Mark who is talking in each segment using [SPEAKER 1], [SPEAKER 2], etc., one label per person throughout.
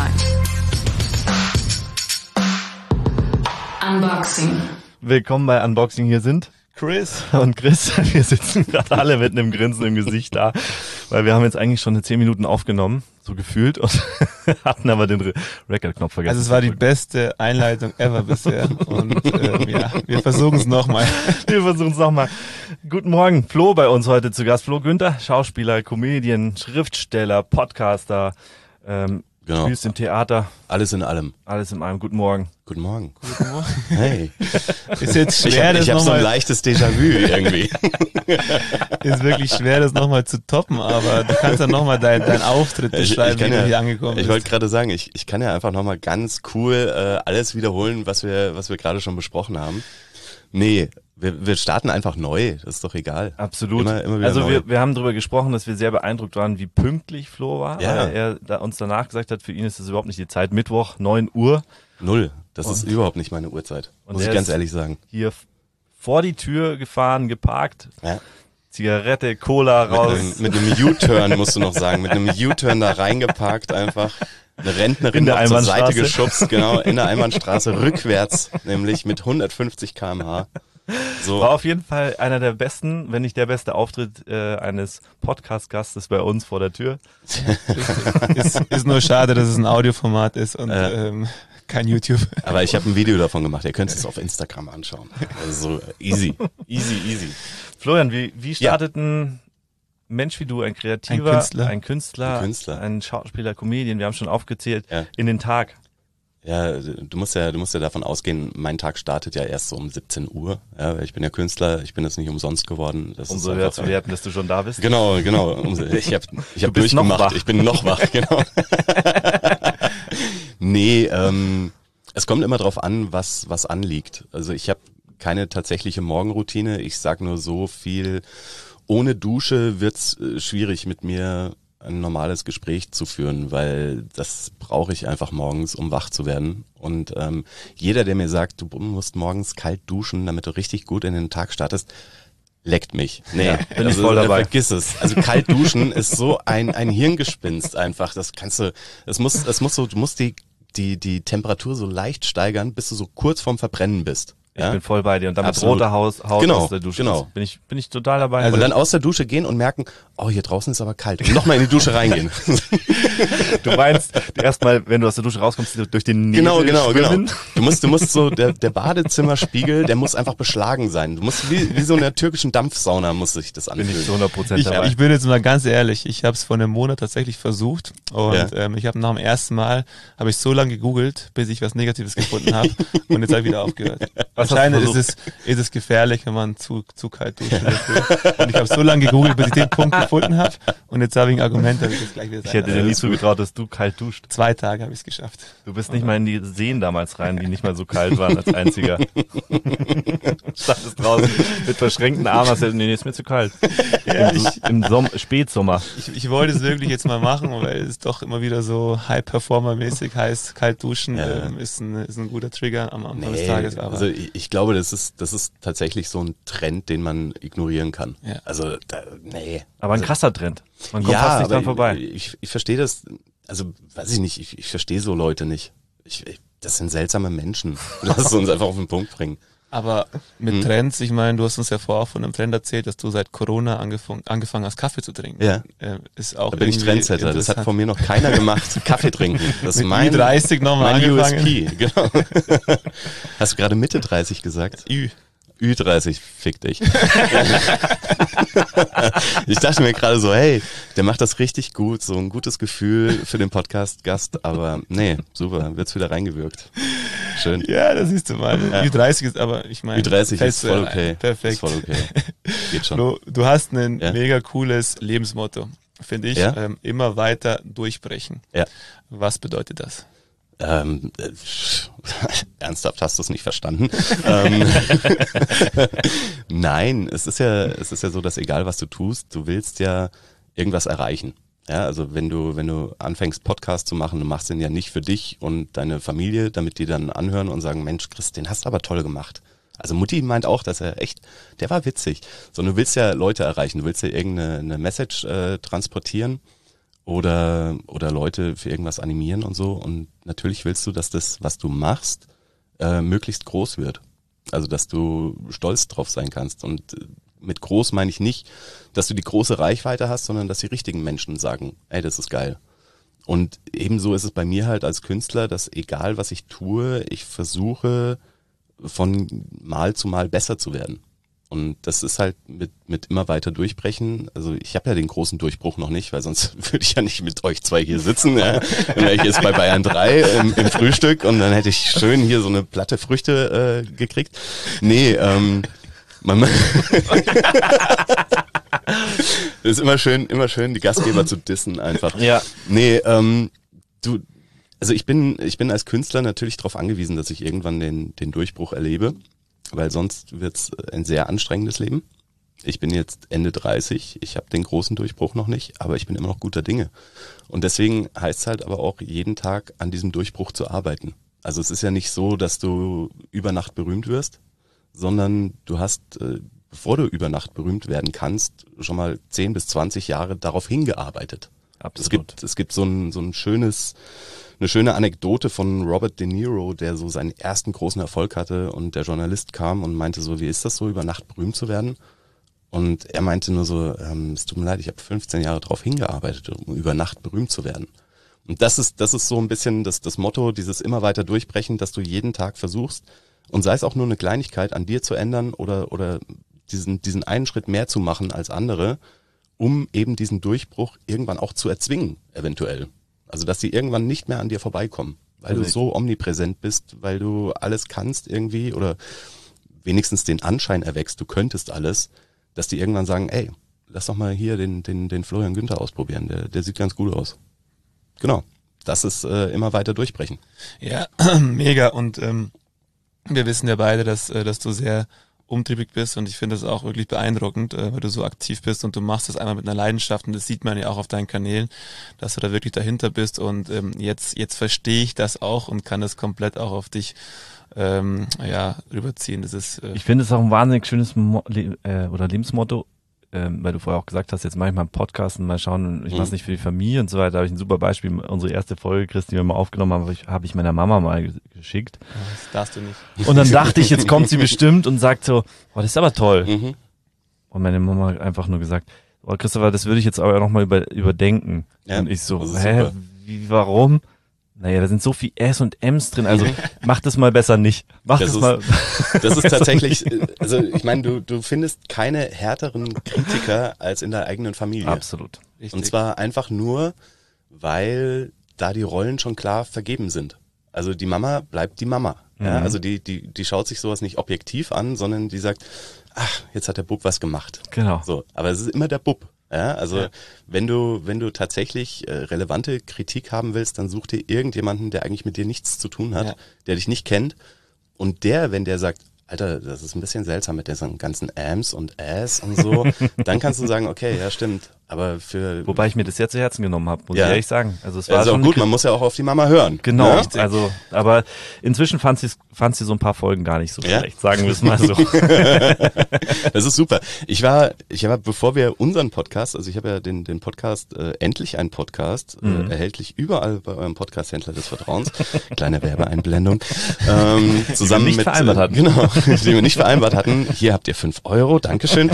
[SPEAKER 1] Spotify. Unboxing.
[SPEAKER 2] Willkommen bei Unboxing. Hier sind
[SPEAKER 3] Chris
[SPEAKER 2] und Chris. Wir sitzen gerade alle mit einem Grinsen im Gesicht da, weil wir haben jetzt eigentlich schon 10 Minuten aufgenommen, so gefühlt, und hatten aber den Record-Knopf vergessen.
[SPEAKER 3] Also es war die beste Einleitung ever bisher und ja, wir versuchen es nochmal.
[SPEAKER 2] Wir versuchen es nochmal. Guten Morgen, Flo bei uns heute zu Gast. Flo Günther, Schauspieler, Comedian, Schriftsteller, Podcaster,
[SPEAKER 4] Genau.
[SPEAKER 2] spielst im Theater.
[SPEAKER 4] Alles in allem.
[SPEAKER 2] Alles in einem. Guten Morgen.
[SPEAKER 4] Guten Morgen.
[SPEAKER 3] Guten Morgen.
[SPEAKER 4] Hey.
[SPEAKER 3] Ist jetzt schwer,
[SPEAKER 4] Ich hab so ein leichtes Déjà-vu irgendwie.
[SPEAKER 3] Ist wirklich schwer, das nochmal zu toppen, aber du kannst dann nochmal deinen Auftritt beschreiben, wie du hier angekommen bist.
[SPEAKER 4] Ich wollte gerade sagen, ich kann ja einfach nochmal ganz cool alles wiederholen, was wir gerade schon besprochen haben. Nee, wir starten einfach neu, das ist doch egal.
[SPEAKER 2] Absolut.
[SPEAKER 4] Immer wieder
[SPEAKER 2] also
[SPEAKER 4] neu.
[SPEAKER 2] wir haben darüber gesprochen, dass wir sehr beeindruckt waren, wie pünktlich Flo war.
[SPEAKER 4] Ja.
[SPEAKER 2] Weil er uns danach gesagt hat, für ihn ist das überhaupt nicht die Zeit. Mittwoch, 9 Uhr.
[SPEAKER 4] 0. Das ist überhaupt nicht meine Uhrzeit, muss ich
[SPEAKER 2] er
[SPEAKER 4] ganz
[SPEAKER 2] ist
[SPEAKER 4] ehrlich sagen.
[SPEAKER 2] Hier vor die Tür gefahren, geparkt,
[SPEAKER 4] Ja.
[SPEAKER 2] Zigarette, Cola raus.
[SPEAKER 4] Mit einem U-Turn musst du noch sagen, mit einem U-Turn da reingeparkt einfach. Eine Rentnerin
[SPEAKER 2] In der
[SPEAKER 4] noch zur Seite
[SPEAKER 2] Einbahnstraße.
[SPEAKER 4] geschubst, genau, in der Einbahnstraße, rückwärts, nämlich mit 150 km/h. So.
[SPEAKER 2] War auf jeden Fall einer der besten, wenn nicht der beste Auftritt eines Podcast-Gastes bei uns vor der Tür.
[SPEAKER 3] Ist nur schade, dass es ein Audioformat ist und kein YouTube.
[SPEAKER 4] Aber ich habe ein Video davon gemacht, ihr könnt es auf Instagram anschauen. Also so easy.
[SPEAKER 2] Florian, wie startet ein Mensch wie du, ein Kreativer, ein Künstler, ein Schauspieler, Comedian, wir haben schon aufgezählt, in den Tag?
[SPEAKER 4] Ja, du musst ja davon ausgehen, mein Tag startet ja erst so um 17 Uhr. Ja, weil ich bin ja Künstler, ich bin das nicht umsonst geworden. Das
[SPEAKER 2] Umso
[SPEAKER 4] ist
[SPEAKER 2] höher
[SPEAKER 4] einfach,
[SPEAKER 2] zu werten, dass du schon da bist.
[SPEAKER 4] Genau. Ich hab
[SPEAKER 2] bist noch
[SPEAKER 4] durchgemacht.
[SPEAKER 2] wach.
[SPEAKER 4] Ich bin noch wach, genau. Nee, es kommt immer drauf an, was anliegt. Also ich habe keine tatsächliche Morgenroutine. Ich sag nur so viel, ohne Dusche wird's schwierig mit mir ein normales Gespräch zu führen, weil das brauche ich einfach morgens, um wach zu werden. Und jeder, der mir sagt, du musst morgens kalt duschen, damit du richtig gut in den Tag startest, leckt mich. Nee,
[SPEAKER 2] bin ich voll dabei.
[SPEAKER 4] Vergiss es. Also kalt duschen ist so ein Hirngespinst einfach. Das kannst du, du musst die Temperatur so leicht steigern, bis du so kurz vorm Verbrennen bist.
[SPEAKER 2] Ich
[SPEAKER 4] Ja?
[SPEAKER 2] bin voll bei dir und damit
[SPEAKER 4] Absolut.
[SPEAKER 2] rote Haut aus der Dusche.
[SPEAKER 4] Genau.
[SPEAKER 2] Bin ich total dabei.
[SPEAKER 4] Also und dann aus der Dusche gehen und merken, oh, hier draußen ist aber kalt. Und nochmal in die Dusche reingehen.
[SPEAKER 2] Du meinst erstmal, wenn du aus der Dusche rauskommst, durch den Nebel
[SPEAKER 4] Genau.
[SPEAKER 2] schwimmen?
[SPEAKER 4] Du musst so, der Badezimmerspiegel, der muss einfach beschlagen sein. Du musst wie so in der türkischen Dampfsauna muss sich das
[SPEAKER 2] Bin ich
[SPEAKER 4] anfühlen.
[SPEAKER 2] zu 100% dabei.
[SPEAKER 3] Ich bin jetzt mal ganz ehrlich, ich habe es vor einem Monat tatsächlich versucht und ich habe nach dem ersten Mal, habe ich so lange gegoogelt, bis ich was Negatives gefunden habe und jetzt habe ich wieder aufgehört. Anscheinend ist es gefährlich, wenn man zu kalt duscht. Und ich habe so lange gegoogelt, bis ich den Punkt gefunden habe und jetzt habe ich ein Argument, dass ich das gleich wieder
[SPEAKER 2] Ich hätte dir nie zugetraut, dass du kalt duscht.
[SPEAKER 3] 2 Tage habe ich es geschafft.
[SPEAKER 2] Du bist nicht mal in die Seen damals rein, die nicht mal so kalt waren als einziger. Standest draußen mit verschränkten Armen, hast du gesagt, nee, ist mir zu kalt.
[SPEAKER 3] Ja,
[SPEAKER 2] Im Spätsommer.
[SPEAKER 3] ich wollte es wirklich jetzt mal machen, weil es doch immer wieder so High-Performer-mäßig heißt, kalt duschen ist ein guter Trigger am Anfang des Tages. Aber
[SPEAKER 4] also ich glaube, das ist tatsächlich so ein Trend, den man ignorieren kann.
[SPEAKER 3] Ja.
[SPEAKER 4] Also,
[SPEAKER 2] Aber ein krasser Trend. Man kommt fast nicht dran vorbei.
[SPEAKER 4] Ich verstehe das, also weiß ich nicht, ich verstehe so Leute nicht. Das sind seltsame Menschen. Lass uns einfach auf den Punkt bringen.
[SPEAKER 3] Aber mit Trends, ich meine, du hast uns ja vorher auch von einem Trend erzählt, dass du seit Corona angefangen hast, Kaffee zu trinken.
[SPEAKER 4] Ja.
[SPEAKER 3] Ist auch
[SPEAKER 4] Da bin ich Trendsetter. Das hat von mir noch keiner gemacht. Kaffee trinken. Das ist
[SPEAKER 3] mit
[SPEAKER 4] mein
[SPEAKER 3] Ü30 nochmal angefangen.
[SPEAKER 4] USP. Genau. Hast du gerade Mitte 30 gesagt? Ü30, fick dich. Ich dachte mir gerade so, hey, der macht das richtig gut, so ein gutes Gefühl für den Podcast-Gast, aber nee, super, wird's wieder reingewirkt. Schön.
[SPEAKER 3] Ja, das siehst du mal.
[SPEAKER 4] Ja.
[SPEAKER 3] Ü30 ist aber, ich meine,
[SPEAKER 4] Ü30 ist voll okay.
[SPEAKER 3] Perfekt.
[SPEAKER 4] Ist voll okay. Geht schon.
[SPEAKER 3] Du hast ein
[SPEAKER 4] Ja.
[SPEAKER 3] mega cooles Lebensmotto, finde ich.
[SPEAKER 4] Ja.
[SPEAKER 3] Immer weiter durchbrechen.
[SPEAKER 4] Ja.
[SPEAKER 3] Was bedeutet das?
[SPEAKER 4] Ernsthaft, hast du es nicht verstanden? Nein, es ist ja so, dass egal was du tust, du willst ja irgendwas erreichen. Ja, also wenn du anfängst Podcast zu machen, du machst den ja nicht für dich und deine Familie, damit die dann anhören und sagen, Mensch, Chris, den hast du aber toll gemacht. Also Mutti meint auch, dass er echt, der war witzig. So, du willst ja Leute erreichen, du willst ja irgendeine Message transportieren. oder Leute für irgendwas animieren und so. Und natürlich willst du, dass das, was du machst, möglichst groß wird. Also, dass du stolz drauf sein kannst. Und mit groß meine ich nicht, dass du die große Reichweite hast, sondern dass die richtigen Menschen sagen, ey, das ist geil. Und ebenso ist es bei mir halt als Künstler, dass egal was ich tue, ich versuche von Mal zu Mal besser zu werden. Und das ist halt mit immer weiter durchbrechen. Also ich habe ja den großen Durchbruch noch nicht, weil sonst würde ich ja nicht mit euch zwei hier sitzen. Ja. Dann wäre ich jetzt bei Bayern 3 im Frühstück und dann hätte ich schön hier so eine Platte Früchte gekriegt. Nee, das ist immer schön, die Gastgeber zu dissen einfach.
[SPEAKER 2] Ja.
[SPEAKER 4] Nee, also ich bin als Künstler natürlich darauf angewiesen, dass ich irgendwann den Durchbruch erlebe, weil sonst wird's ein sehr anstrengendes Leben. Ich bin jetzt Ende 30, ich habe den großen Durchbruch noch nicht, aber ich bin immer noch guter Dinge. Und deswegen heißt es halt aber auch, jeden Tag an diesem Durchbruch zu arbeiten. Also es ist ja nicht so, dass du über Nacht berühmt wirst, sondern du hast, bevor du über Nacht berühmt werden kannst, schon mal 10 bis 20 Jahre darauf hingearbeitet.
[SPEAKER 2] Absolut.
[SPEAKER 4] Es gibt so eine schöne Anekdote von Robert De Niro, der so seinen ersten großen Erfolg hatte und der Journalist kam und meinte so, wie ist das so, über Nacht berühmt zu werden? Und er meinte nur so, es tut mir leid, ich habe 15 Jahre darauf hingearbeitet, um über Nacht berühmt zu werden. Und das ist so ein bisschen das Motto, dieses immer weiter durchbrechen, dass du jeden Tag versuchst, und sei es auch nur eine Kleinigkeit an dir zu ändern oder diesen einen Schritt mehr zu machen als andere, um eben diesen Durchbruch irgendwann auch zu erzwingen, eventuell. Also, dass die irgendwann nicht mehr an dir vorbeikommen, weil du so omnipräsent bist, weil du alles kannst irgendwie oder wenigstens den Anschein erweckst, du könntest alles, dass die irgendwann sagen, ey, lass doch mal hier den Florian Günther ausprobieren, der sieht ganz gut aus. Genau, das ist immer weiter durchbrechen.
[SPEAKER 3] Ja, mega. Und wir wissen ja beide, dass du sehr umtriebig bist und ich finde das auch wirklich beeindruckend, weil du so aktiv bist und du machst das einmal mit einer Leidenschaft und das sieht man ja auch auf deinen Kanälen, dass du da wirklich dahinter bist und jetzt verstehe ich das auch und kann das komplett auch auf dich rüberziehen. Das ist
[SPEAKER 2] ich finde es auch ein wahnsinnig schönes Lebensmotto, weil du vorher auch gesagt hast, jetzt mache ich mal einen Podcast und mal schauen, ich mache es nicht für die Familie und so weiter. Da habe ich ein super Beispiel. Unsere erste Folge, Chris, die wir mal aufgenommen haben, habe ich meiner Mama mal geschickt.
[SPEAKER 3] Das darfst du nicht.
[SPEAKER 2] Und dann dachte ich, jetzt kommt sie bestimmt und sagt so, oh, das ist aber toll. Und meine Mama hat einfach nur gesagt, oh Christopher, das würde ich jetzt aber nochmal überdenken.
[SPEAKER 4] Ja,
[SPEAKER 2] und ich so, warum? Naja, da sind so viel S und M's drin, also mach das mal besser nicht.
[SPEAKER 4] Das ist tatsächlich, also ich meine, du findest keine härteren Kritiker als in der eigenen Familie.
[SPEAKER 2] Absolut.
[SPEAKER 3] Richtig.
[SPEAKER 4] Und zwar einfach nur, weil da die Rollen schon klar vergeben sind. Also die Mama bleibt die Mama. Ja? Also die schaut sich sowas nicht objektiv an, sondern die sagt, ach, jetzt hat der Bub was gemacht.
[SPEAKER 2] Genau.
[SPEAKER 4] So, aber es ist immer der Bub. Ja, also wenn du tatsächlich relevante Kritik haben willst, dann such dir irgendjemanden, der eigentlich mit dir nichts zu tun hat, der dich nicht kennt und wenn der sagt, Alter, das ist ein bisschen seltsam mit diesen ganzen Ams und Ass und so, dann kannst du sagen, okay, ja stimmt, aber
[SPEAKER 2] wobei ich mir das sehr zu Herzen genommen habe, muss ich ehrlich sagen. Also es war
[SPEAKER 4] also
[SPEAKER 2] schon
[SPEAKER 4] gut, man muss ja auch auf die Mama hören.
[SPEAKER 2] Genau,
[SPEAKER 4] ne?
[SPEAKER 2] Also aber inzwischen fand sie so ein paar Folgen gar nicht so schlecht, sagen wir es mal so.
[SPEAKER 4] Das ist super. Ich war, bevor wir unseren Podcast, also ich habe ja den Podcast, endlich ein Podcast, erhältlich überall bei eurem Podcast-Händler des Vertrauens, kleine Werbeeinblendung, zusammen
[SPEAKER 2] die wir nicht vereinbart hatten.
[SPEAKER 4] Genau, die wir nicht vereinbart hatten. Hier habt ihr 5 €, Dankeschön.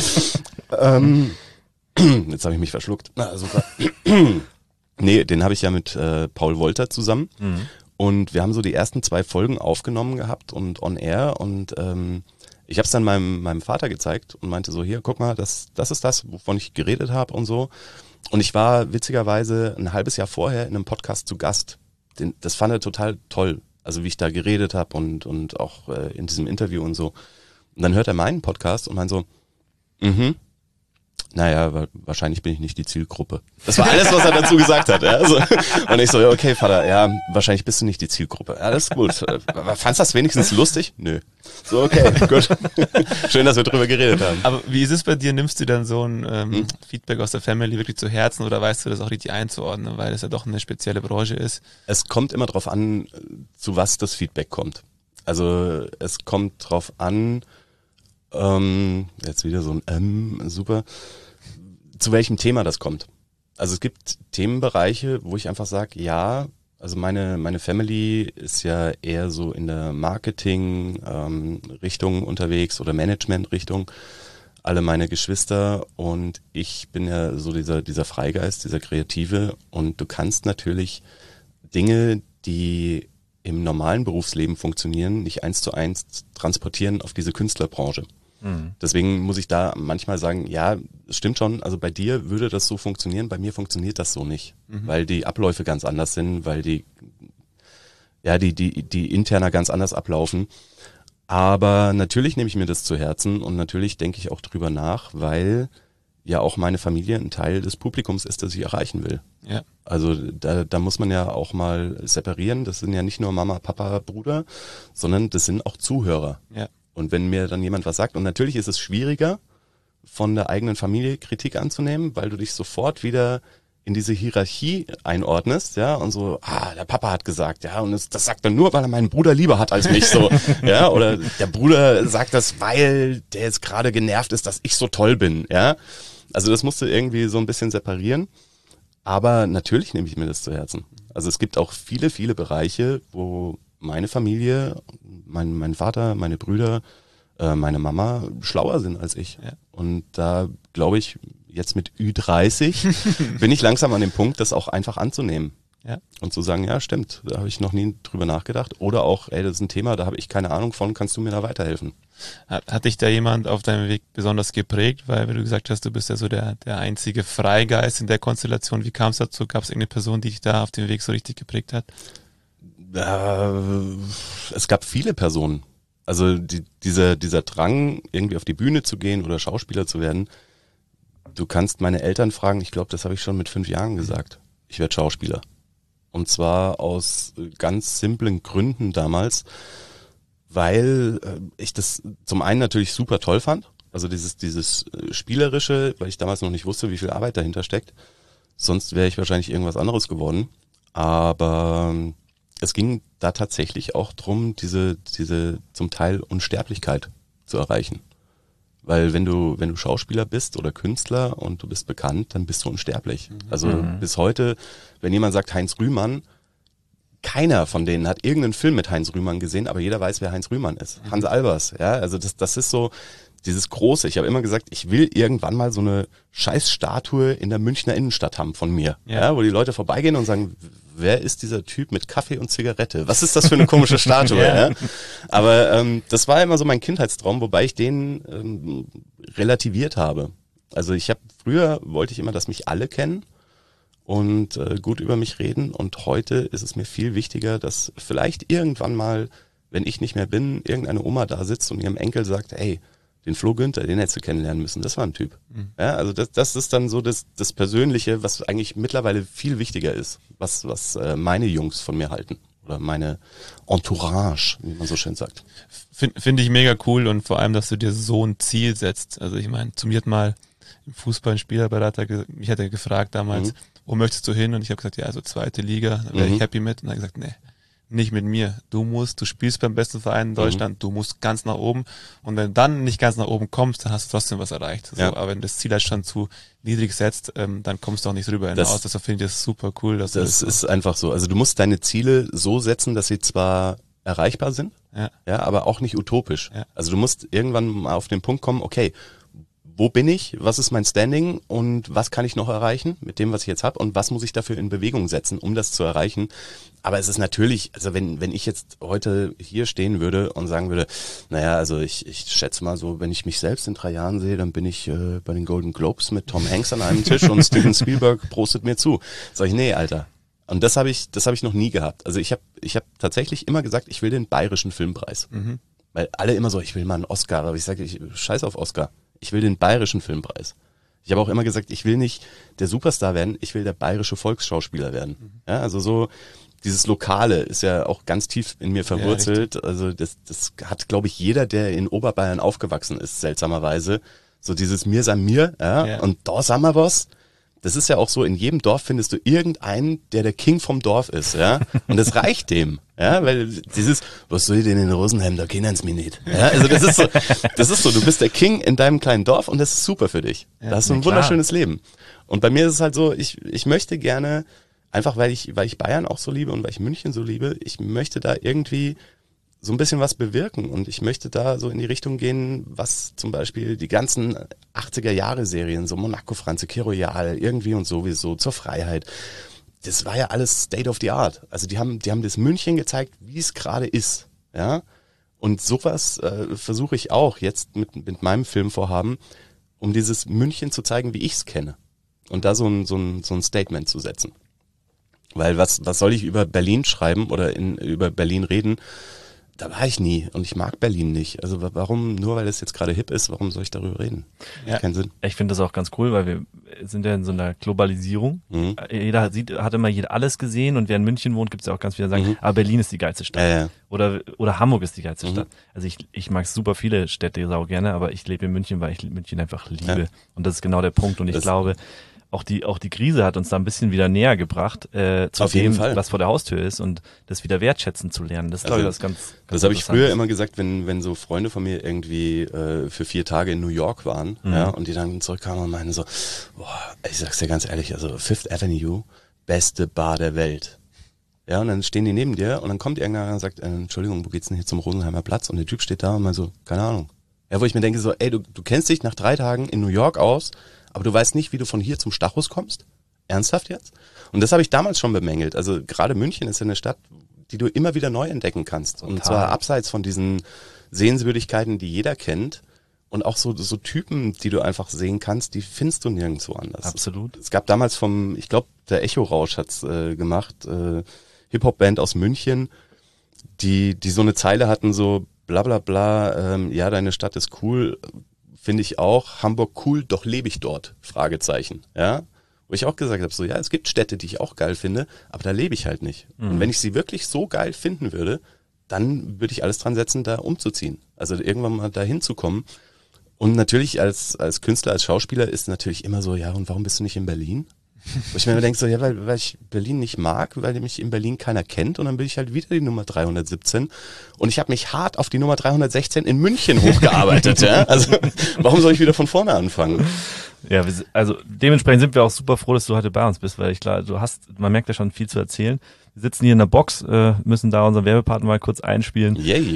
[SPEAKER 4] Jetzt habe ich mich verschluckt. Na, super. Nee, den habe ich ja mit Paul Wolter zusammen. Und wir haben so die ersten 2 Folgen aufgenommen gehabt und on air. Und ich habe es dann meinem Vater gezeigt und meinte so, hier, guck mal, das ist das, wovon ich geredet habe und so. Und ich war witzigerweise ein halbes Jahr vorher in einem Podcast zu Gast. Das fand er total toll. Also wie ich da geredet habe und auch in diesem Interview und so. Und dann hört er meinen Podcast und meint so, naja, wahrscheinlich bin ich nicht die Zielgruppe. Das war alles, was er dazu gesagt hat. Ja? Also, und ich so, okay, Vater, ja, wahrscheinlich bist du nicht die Zielgruppe. Ja, das ist gut. Fandst du das wenigstens lustig? Nö. So, okay, gut. Schön, dass wir drüber geredet haben.
[SPEAKER 3] Aber wie ist es bei dir? Nimmst du dann so ein Feedback aus der Family wirklich zu Herzen oder weißt du das auch richtig einzuordnen, weil es ja doch eine spezielle Branche ist?
[SPEAKER 4] Es kommt immer drauf an, zu was das Feedback kommt. Also es kommt drauf an, jetzt wieder so ein super, zu welchem Thema das kommt. Also es gibt Themenbereiche, wo ich einfach sage, ja, also meine Family ist ja eher so in der Marketing-Richtung unterwegs oder Management-Richtung. Alle meine Geschwister und ich bin ja so dieser Freigeist, dieser Kreative und du kannst natürlich Dinge, die im normalen Berufsleben funktionieren, nicht 1:1 transportieren auf diese Künstlerbranche. Deswegen muss ich da manchmal sagen, ja, es stimmt schon, also bei dir würde das so funktionieren, bei mir funktioniert das so nicht, weil die Abläufe ganz anders sind, weil die interner ganz anders ablaufen. Aber natürlich nehme ich mir das zu Herzen und natürlich denke ich auch drüber nach, weil ja auch meine Familie ein Teil des Publikums ist, das ich erreichen will.
[SPEAKER 3] Ja.
[SPEAKER 4] Also da muss man ja auch mal separieren. Das sind ja nicht nur Mama, Papa, Bruder, sondern das sind auch Zuhörer.
[SPEAKER 3] Ja.
[SPEAKER 4] Und wenn mir dann jemand was sagt, und natürlich ist es schwieriger, von der eigenen Familie Kritik anzunehmen, weil du dich sofort wieder in diese Hierarchie einordnest, ja, und so, der Papa hat gesagt, ja, und das sagt er nur, weil er meinen Bruder lieber hat als mich, so, ja, oder der Bruder sagt das, weil der jetzt gerade genervt ist, dass ich so toll bin, ja. Also das musst du irgendwie so ein bisschen separieren, aber natürlich nehme ich mir das zu Herzen. Also es gibt auch viele, viele Bereiche, wo meine Familie, mein Vater, meine Brüder, meine Mama schlauer sind als ich.
[SPEAKER 3] Ja.
[SPEAKER 4] Und da glaube ich, jetzt mit Ü30 bin ich langsam an dem Punkt, das auch einfach anzunehmen.
[SPEAKER 3] Ja.
[SPEAKER 4] Und zu sagen, ja, stimmt, da habe ich noch nie drüber nachgedacht. Oder auch, ey, das ist ein Thema, da habe ich keine Ahnung von, kannst du mir da weiterhelfen?
[SPEAKER 3] Hat dich da jemand auf deinem Weg besonders geprägt? Weil, wie du gesagt hast, du bist ja so der einzige Freigeist in der Konstellation. Wie kam es dazu? Gab es irgendeine Person, die dich da auf dem Weg so richtig geprägt hat?
[SPEAKER 4] Es gab viele Personen. Also dieser Drang, irgendwie auf die Bühne zu gehen oder Schauspieler zu werden, du kannst meine Eltern fragen, ich glaube, das habe ich schon mit 5 Jahren gesagt. Ich werde Schauspieler. Und zwar aus ganz simplen Gründen damals, weil ich das zum einen natürlich super toll fand, also dieses Spielerische, weil ich damals noch nicht wusste, wie viel Arbeit dahinter steckt. Sonst wäre ich wahrscheinlich irgendwas anderes geworden. Aber es ging da tatsächlich auch drum, diese zum Teil Unsterblichkeit zu erreichen. Weil wenn du Schauspieler bist oder Künstler und du bist bekannt, dann bist du unsterblich. Also bis heute, wenn jemand sagt Heinz Rühmann, keiner von denen hat irgendeinen Film mit Heinz Rühmann gesehen, aber jeder weiß, wer Heinz Rühmann ist. Hans Albers, ja, also das ist so dieses Große. Ich habe immer gesagt, ich will irgendwann mal so eine Scheißstatue in der Münchner Innenstadt haben von mir, ja, wo die Leute vorbeigehen und sagen, wer ist dieser Typ mit Kaffee und Zigarette? Was ist das für eine komische Statue? Ja. Aber das war immer so mein Kindheitstraum, wobei ich den relativiert habe. Also früher wollte ich immer, dass mich alle kennen und gut über mich reden, und heute ist es mir viel wichtiger, dass vielleicht irgendwann mal, wenn ich nicht mehr bin, irgendeine Oma da sitzt und ihrem Enkel sagt, ey, den Flo Günther, den hättest du kennenlernen müssen, das war ein Typ. Ja, also das ist dann so das Persönliche, was eigentlich mittlerweile viel wichtiger ist, was meine Jungs von mir halten. Oder meine Entourage, wie man so schön sagt.
[SPEAKER 3] Finde ich mega cool, und vor allem, dass du dir so ein Ziel setzt. Also ich meine, zu mir hat mal im Fußball ein Spielerberater, mich hat er gefragt damals, wo möchtest du hin? Und ich habe gesagt, ja, also 2. Liga, da wäre ich happy mit. Und er hat gesagt, nee, nicht mit mir. Du spielst beim besten Verein in Deutschland, du musst ganz nach oben, und wenn du dann nicht ganz nach oben kommst, dann hast du trotzdem was erreicht. So, aber wenn das Ziel halt schon zu niedrig setzt, dann kommst du auch nicht drüber hinaus. Deshalb finde ich das super cool. Das
[SPEAKER 4] ist einfach so. Also du musst deine Ziele so setzen, dass sie zwar erreichbar sind, ja, aber auch nicht utopisch. Ja. Also du musst irgendwann mal auf den Punkt kommen, okay, wo bin ich, was ist mein Standing und was kann ich noch erreichen mit dem, was ich jetzt habe, und was muss ich dafür in Bewegung setzen, um das zu erreichen. Aber es ist natürlich, also wenn ich jetzt heute hier stehen würde und sagen würde, naja, also ich schätze mal so, wenn ich mich selbst in 3 Jahren sehe, dann bin ich bei den Golden Globes mit Tom Hanks an einem Tisch und Steven Spielberg prostet mir zu. Sag ich, nee, Alter. Und das habe ich noch nie gehabt. Also ich hab tatsächlich immer gesagt, ich will den Bayerischen Filmpreis. Weil alle immer so, ich will mal einen Oscar, aber ich sage, ich scheiß auf Oscar. Ich will den Bayerischen Filmpreis. Ich habe auch immer gesagt, ich will nicht der Superstar werden, ich will der bayerische Volksschauspieler werden. Ja, also so dieses Lokale ist ja auch ganz tief in mir verwurzelt. Ja, also das hat, glaube ich, jeder, der in Oberbayern aufgewachsen ist, seltsamerweise. So dieses Mir san mir, ja, und da sagen wir was. Das ist ja auch so, in jedem Dorf findest du irgendeinen, der King vom Dorf ist, ja. Und das reicht dem, ja, weil dieses, was soll ich denn in Rosenheim, da kennen's mich nicht. Ja, also das ist so, du bist der King in deinem kleinen Dorf und das ist super für dich. Ja, da hast du ein wunderschönes Leben. Und bei mir ist es halt so, ich möchte gerne, einfach weil ich Bayern auch so liebe und weil ich München so liebe, ich möchte da irgendwie so ein bisschen was bewirken und ich möchte da so in die Richtung gehen, was zum Beispiel die ganzen 80er-Jahre-Serien, so Monaco, Franze, Key Royal, irgendwie und sowieso, zur Freiheit, das war ja alles State of the Art. Also die haben das München gezeigt, wie es gerade ist, ja. Und sowas versuche ich auch jetzt mit meinem Filmvorhaben, um dieses München zu zeigen, wie ich es kenne. Und da so ein Statement zu setzen. Weil was soll ich über Berlin schreiben oder über Berlin reden? Da war ich nie und ich mag Berlin nicht. Also warum, nur weil es jetzt gerade hip ist, warum soll ich darüber reden?
[SPEAKER 2] Ja. Keinen Sinn. Ich finde das auch ganz cool, weil wir sind ja in so einer Globalisierung. Mhm. Jeder hat immer alles gesehen und wer in München wohnt, gibt es ja auch ganz viele, die sagen, aber Berlin ist die geilste Stadt. Ja. Oder Hamburg ist die geilste Stadt. Also ich mag super viele Städte sau gerne, aber ich lebe in München, weil ich München einfach liebe. Ja. Und das ist genau der Punkt. Und ich glaube, auch die Krise hat uns da ein bisschen wieder näher gebracht zu dem, was vor der Haustür ist und das wieder wertschätzen zu lernen. Das glaube ich, das ganz
[SPEAKER 4] das habe ich früher immer gesagt, wenn so Freunde von mir irgendwie für 4 Tage in New York waren, ja, und die dann zurückkamen und meinen so, boah, ich sag's dir ganz ehrlich, also Fifth Avenue, beste Bar der Welt. Ja, und dann stehen die neben dir und dann kommt irgendeiner und sagt, Entschuldigung, wo geht's denn hier zum Rosenheimer Platz? Und der Typ steht da und meint so, keine Ahnung. Ja, wo ich mir denke so, ey, du kennst dich nach 3 Tagen in New York aus, aber du weißt nicht, wie du von hier zum Stachus kommst? Ernsthaft jetzt? Und das habe ich damals schon bemängelt. Also gerade München ist ja eine Stadt, die du immer wieder neu entdecken kannst. Total. Und zwar abseits von diesen Sehenswürdigkeiten, die jeder kennt. Und auch so Typen, die du einfach sehen kannst, die findest du nirgendwo anders.
[SPEAKER 2] Absolut.
[SPEAKER 4] Es gab damals ich glaube, der Echo-Rausch hat's gemacht, Hip-Hop-Band aus München, die so eine Zeile hatten, so bla bla bla, ja, deine Stadt ist cool, finde ich auch, Hamburg cool, doch lebe ich dort, Fragezeichen, ja. Wo ich auch gesagt habe, so, ja, es gibt Städte, die ich auch geil finde, aber da lebe ich halt nicht. Und wenn ich sie wirklich so geil finden würde, dann würde ich alles dran setzen, da umzuziehen. Also irgendwann mal da hinzukommen. Und natürlich als Künstler, als Schauspieler ist natürlich immer so, ja, und warum bist du nicht in Berlin? Wo ich mir denke so, ja, weil ich Berlin nicht mag, weil mich in Berlin keiner kennt und dann bin ich halt wieder die Nummer 317 und ich habe mich hart auf die Nummer 316 in München hochgearbeitet, ja. Also warum soll ich wieder von vorne anfangen?
[SPEAKER 2] Ja, also dementsprechend sind wir auch super froh, dass du heute bei uns bist, weil man merkt ja schon viel zu erzählen. Wir sitzen hier in der Box, müssen da unseren Werbepartner mal kurz einspielen.
[SPEAKER 4] Yay.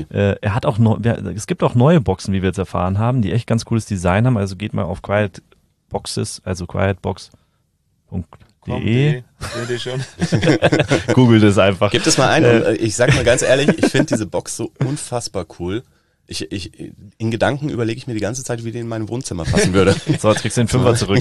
[SPEAKER 2] Es gibt auch neue Boxen, wie wir jetzt erfahren haben, die echt ganz cooles Design haben. Also geht mal auf Quiet Boxes, also quietbox.de.
[SPEAKER 3] Schon.
[SPEAKER 2] Googelt es einfach.
[SPEAKER 4] Gib das mal ein und ich sag mal ganz ehrlich, ich finde diese Box so unfassbar cool. In Gedanken überlege ich mir die ganze Zeit, wie die in mein Wohnzimmer passen würde.
[SPEAKER 2] So, jetzt kriegst du den Fünfer zurück.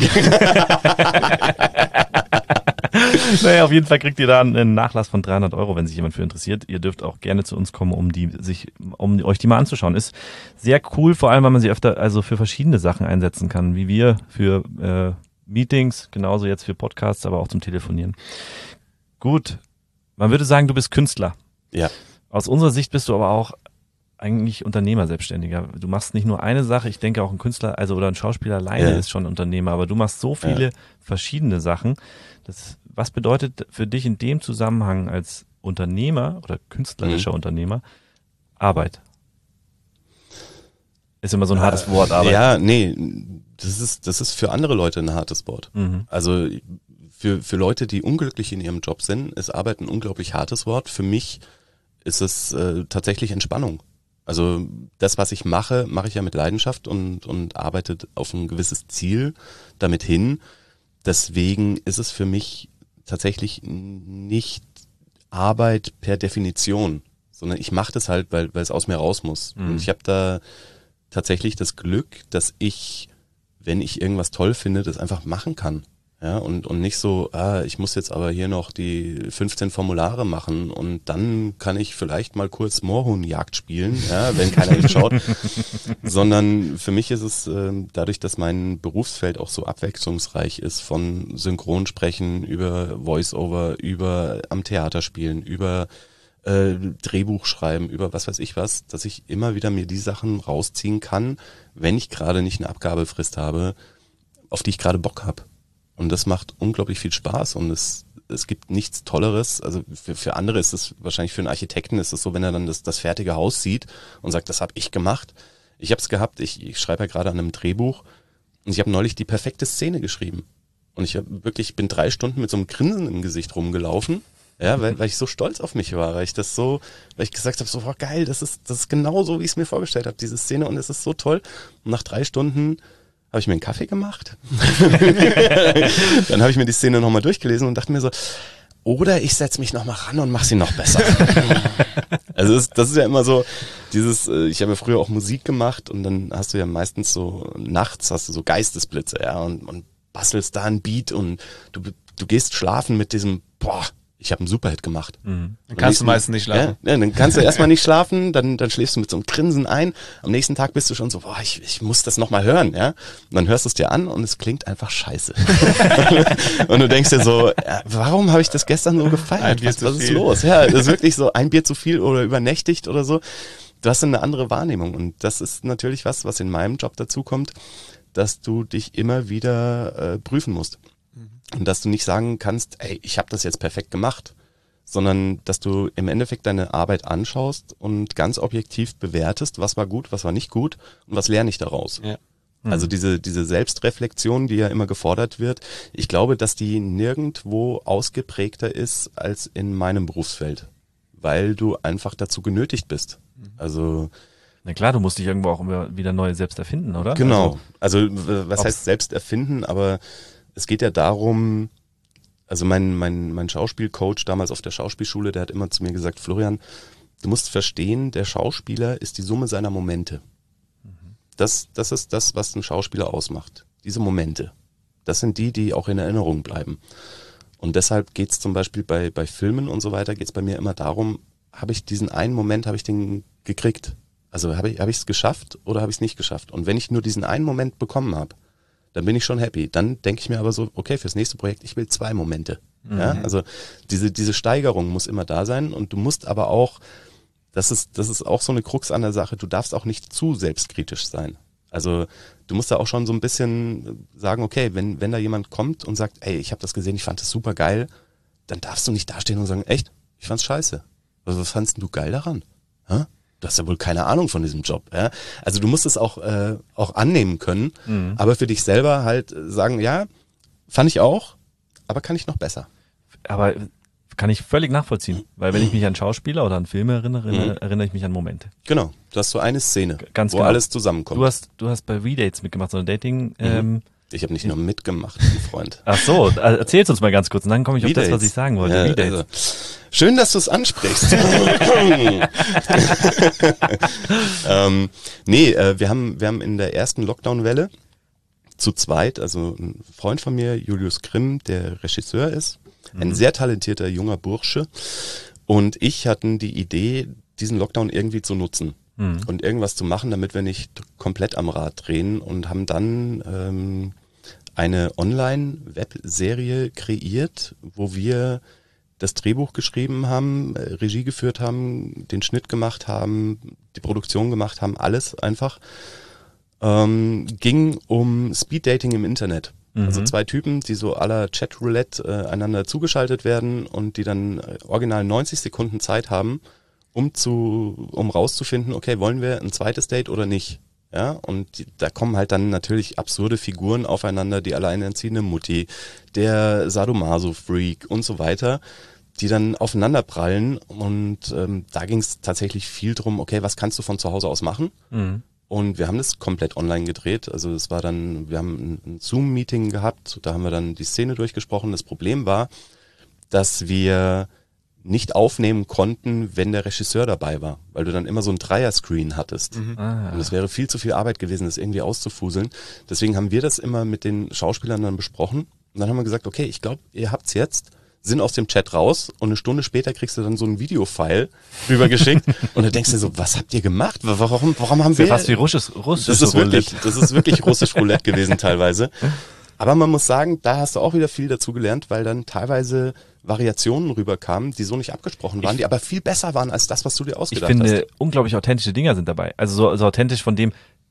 [SPEAKER 2] Naja, auf jeden Fall kriegt ihr da einen Nachlass von 300 €, wenn sich jemand für interessiert. Ihr dürft auch gerne zu uns kommen, um euch die mal anzuschauen. Ist sehr cool, vor allem, weil man sie öfter für verschiedene Sachen einsetzen kann, wie wir für Meetings, genauso jetzt für Podcasts, aber auch zum Telefonieren. Gut, man würde sagen, du bist Künstler.
[SPEAKER 4] Ja.
[SPEAKER 2] Aus unserer Sicht bist du aber auch eigentlich Unternehmer, Selbstständiger. Du machst nicht nur eine Sache, ich denke auch ein Künstler, oder ein Schauspieler alleine ist schon Unternehmer, aber du machst so viele verschiedene Sachen. Was bedeutet für dich in dem Zusammenhang als Unternehmer oder künstlerischer Unternehmer Arbeit? Ist immer so ein hartes Wort, Arbeit.
[SPEAKER 4] Ja, nee, das ist für andere Leute ein hartes Wort. Also für Leute, die unglücklich in ihrem Job sind, ist Arbeit ein unglaublich hartes Wort. Für mich ist es tatsächlich Entspannung. Also das, was ich mache ich ja mit Leidenschaft und arbeite auf ein gewisses Ziel damit hin. Deswegen ist es für mich tatsächlich nicht Arbeit per Definition, sondern ich mache das halt, weil es aus mir raus muss. Und ich habe da tatsächlich das Glück, dass ich, wenn ich irgendwas toll finde, das einfach machen kann. Ja, und nicht so, ich muss jetzt aber hier noch die 15 Formulare machen und dann kann ich vielleicht mal kurz Moorhuhnjagd spielen, ja, wenn keiner hinschaut. Sondern für mich ist es dadurch, dass mein Berufsfeld auch so abwechslungsreich ist, von Synchronsprechen über Voice-Over, über am Theater spielen, über Drehbuch schreiben, über was weiß ich was, dass ich immer wieder mir die Sachen rausziehen kann, wenn ich gerade nicht eine Abgabefrist habe, auf die ich gerade Bock habe. Und das macht unglaublich viel Spaß und es gibt nichts Tolleres. Also für andere ist es, wahrscheinlich für einen Architekten ist es so, wenn er dann das fertige Haus sieht und sagt, das habe ich gemacht. Ich habe es gehabt, ich schreibe ja gerade an einem Drehbuch und ich habe neulich die perfekte Szene geschrieben. Und ich bin 3 Stunden mit so einem Grinsen im Gesicht rumgelaufen. Ja, weil ich so stolz auf mich war, weil ich gesagt habe, so war geil, das ist genau so, wie ich es mir vorgestellt habe, diese Szene, und es ist so toll. Und nach 3 Stunden habe ich mir einen Kaffee gemacht. Dann habe ich mir die Szene nochmal durchgelesen und dachte mir so, oder ich setze mich nochmal ran und mache sie noch besser. Also das ist ja immer so, ich habe ja früher auch Musik gemacht und dann hast du ja meistens so, nachts hast du so Geistesblitze, ja, und bastelst da ein Beat und du gehst schlafen mit diesem, ich habe einen Superhit gemacht.
[SPEAKER 3] Mhm. Dann kannst du meistens nicht schlafen.
[SPEAKER 4] Ja, dann kannst du erstmal nicht schlafen, dann schläfst du mit so einem Grinsen ein. Am nächsten Tag bist du schon so, ich muss das nochmal hören, ja. Und dann hörst du es dir an und es klingt einfach scheiße. Und du denkst dir so, warum habe ich das gestern so gefeiert? Was ist los? Ja, das ist wirklich so, ein Bier zu viel oder übernächtigt oder so. Du hast eine andere Wahrnehmung und das ist natürlich was in meinem Job dazu kommt, dass du dich immer wieder prüfen musst. Und dass du nicht sagen kannst, ey, ich habe das jetzt perfekt gemacht, sondern dass du im Endeffekt deine Arbeit anschaust und ganz objektiv bewertest, was war gut, was war nicht gut und was lerne ich daraus. Ja. Also diese Selbstreflexion, die ja immer gefordert wird, ich glaube, dass die nirgendwo ausgeprägter ist als in meinem Berufsfeld, weil du einfach dazu genötigt bist. Also
[SPEAKER 2] na klar, du musst dich irgendwo auch immer wieder neu selbst erfinden, oder?
[SPEAKER 4] Genau. Also was heißt selbst erfinden, aber es geht ja darum, also mein Schauspielcoach damals auf der Schauspielschule, der hat immer zu mir gesagt, Florian, du musst verstehen, der Schauspieler ist die Summe seiner Momente. Das ist das, was ein Schauspieler ausmacht. Diese Momente. Das sind die auch in Erinnerung bleiben. Und deshalb geht's zum Beispiel bei Filmen und so weiter, geht's bei mir immer darum, habe ich diesen einen Moment, habe ich den gekriegt? Also habe ich es geschafft oder habe ich es nicht geschafft? Und wenn ich nur diesen einen Moment bekommen habe, dann bin ich schon happy. Dann denke ich mir aber so, okay, fürs nächste Projekt, ich will 2 Momente. Mhm. Ja, also diese Steigerung muss immer da sein und du musst aber auch, das ist auch so eine Krux an der Sache, du darfst auch nicht zu selbstkritisch sein. Also du musst da auch schon so ein bisschen sagen, okay, wenn da jemand kommt und sagt, ey, ich habe das gesehen, ich fand das super geil, dann darfst du nicht dastehen und sagen, echt, ich fand's scheiße. Also was fandst du geil daran? Ha? Du hast ja wohl keine Ahnung von diesem Job. Ja? Also du musst es auch annehmen können, aber für dich selber halt sagen, ja, fand ich auch, aber kann ich noch besser.
[SPEAKER 2] Aber kann ich völlig nachvollziehen, weil wenn ich mich an Schauspieler oder an Filme erinnere ich mich an Momente.
[SPEAKER 4] Genau, du hast so eine Szene,
[SPEAKER 2] ganz
[SPEAKER 4] wo
[SPEAKER 2] genau.
[SPEAKER 4] alles zusammenkommt.
[SPEAKER 2] Du hast bei V-Dates mitgemacht, so ein Dating.
[SPEAKER 4] Ich habe nicht nur mitgemacht, mein Freund.
[SPEAKER 2] Ach so, erzähl's uns mal ganz kurz und dann komme ich auf das, was ich sagen wollte.
[SPEAKER 4] Ja, also, schön, dass du es ansprichst. Wir haben in der ersten Lockdown-Welle zu zweit, also ein Freund von mir, Julius Grimm, der Regisseur ist, ein sehr talentierter junger Bursche, und ich hatten die Idee, diesen Lockdown irgendwie zu nutzen. Und irgendwas zu machen, damit wir nicht komplett am Rad drehen, und haben dann eine Online-Webserie kreiert, wo wir das Drehbuch geschrieben haben, Regie geführt haben, den Schnitt gemacht haben, die Produktion gemacht haben, alles einfach. Ging um Speeddating im Internet. Also 2 Typen, die so à la Chatroulette einander zugeschaltet werden und die dann original 90 Sekunden Zeit haben, um rauszufinden, okay, wollen wir ein zweites Date oder nicht? Ja, und da kommen halt dann natürlich absurde Figuren aufeinander, die alleinerziehende Mutti, der Sadomaso-Freak und so weiter, die dann aufeinander prallen, und da ging es tatsächlich viel drum, okay, was kannst du von zu Hause aus machen? Und wir haben das komplett online gedreht, also es war dann, wir haben ein Zoom-Meeting gehabt, da haben wir dann die Szene durchgesprochen. Das Problem war, dass wir nicht aufnehmen konnten, wenn der Regisseur dabei war, weil du dann immer so ein Dreier-Screen hattest. Und das wäre viel zu viel Arbeit gewesen, das irgendwie auszufuseln. Deswegen haben wir das immer mit den Schauspielern dann besprochen. Und dann haben wir gesagt, okay, ich glaube, ihr habt's jetzt, sind aus dem Chat raus, und eine Stunde später kriegst du dann so ein Videofile rübergeschickt und dann denkst du so, was habt ihr gemacht? Warum haben wir...
[SPEAKER 2] Fast wie russisch
[SPEAKER 4] das ist wirklich russisch Roulette gewesen teilweise. Aber man muss sagen, da hast du auch wieder viel dazu gelernt, weil dann teilweise Variationen rüberkamen, die so nicht abgesprochen waren, die aber viel besser waren als das, was du dir ausgedacht hast.
[SPEAKER 2] Ich finde, unglaublich authentische Dinger sind dabei. Also so authentisch von dem,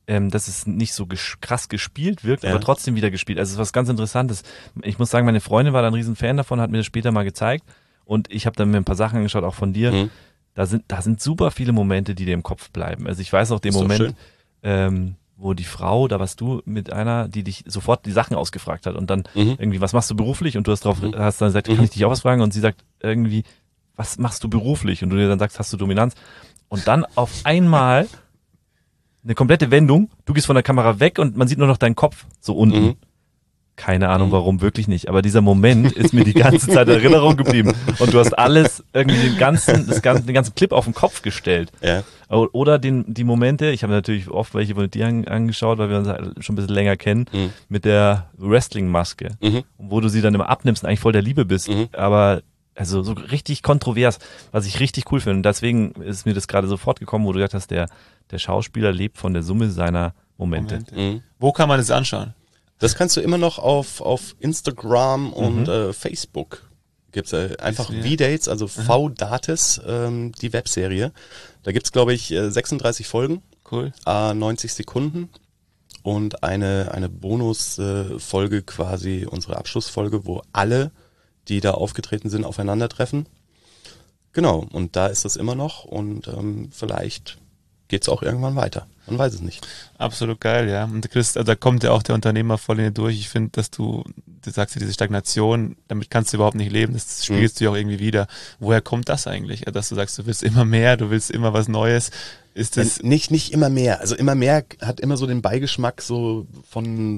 [SPEAKER 2] dass es nicht so krass gespielt wirkt, aber trotzdem wieder gespielt. Also es ist was ganz Interessantes. Ich muss sagen, meine Freundin war da ein riesen Fan davon, hat mir das später mal gezeigt und ich habe dann mir ein paar Sachen angeschaut, auch von dir. Da sind super viele Momente, die dir im Kopf bleiben. Also ich weiß auch den Moment, wo die Frau, da warst du mit einer, die dich sofort die Sachen ausgefragt hat und dann irgendwie, was machst du beruflich? Und du hast hast dann gesagt, kann ich dich auch was fragen? Und sie sagt irgendwie, was machst du beruflich? Und du dir dann sagst, hast du Dominanz? Und dann auf einmal eine komplette Wendung, du gehst von der Kamera weg und man sieht nur noch deinen Kopf so unten. Keine Ahnung warum, wirklich nicht. Aber dieser Moment ist mir die ganze Zeit in Erinnerung geblieben. Und du hast alles irgendwie den ganzen Clip auf den Kopf gestellt. Ja. Oder die Momente, ich habe natürlich oft welche von dir angeschaut, weil wir uns halt schon ein bisschen länger kennen, mit der Wrestling-Maske. Wo du sie dann immer abnimmst und eigentlich voll der Liebe bist. Aber also so richtig kontrovers, was ich richtig cool finde. Und deswegen ist mir das gerade sofort gekommen, wo du gesagt hast, der Schauspieler lebt von der Summe seiner Momente.
[SPEAKER 3] Wo kann man das anschauen?
[SPEAKER 4] Das kannst du immer noch auf Instagram und Facebook. Gibt's einfach V-Dates, also V-Dates, die Webserie. Da gibt's, glaube ich, 36 Folgen.
[SPEAKER 3] Cool.
[SPEAKER 4] 90 Sekunden. Und eine Bonusfolge quasi, unsere Abschlussfolge, wo alle, die da aufgetreten sind, aufeinandertreffen. Genau, und da ist das immer noch und vielleicht geht's auch irgendwann weiter. Man weiß es nicht.
[SPEAKER 3] Absolut geil, ja. Und Chris, da kommt ja auch der Unternehmer voll in dir durch. Ich finde, dass du sagst ja, diese Stagnation, damit kannst du überhaupt nicht leben. Das spiegelst du ja auch irgendwie wieder. Woher kommt das eigentlich? Dass du sagst, du willst immer mehr, du willst immer was Neues. Ist das
[SPEAKER 4] nicht immer mehr. Also immer mehr hat immer so den Beigeschmack so von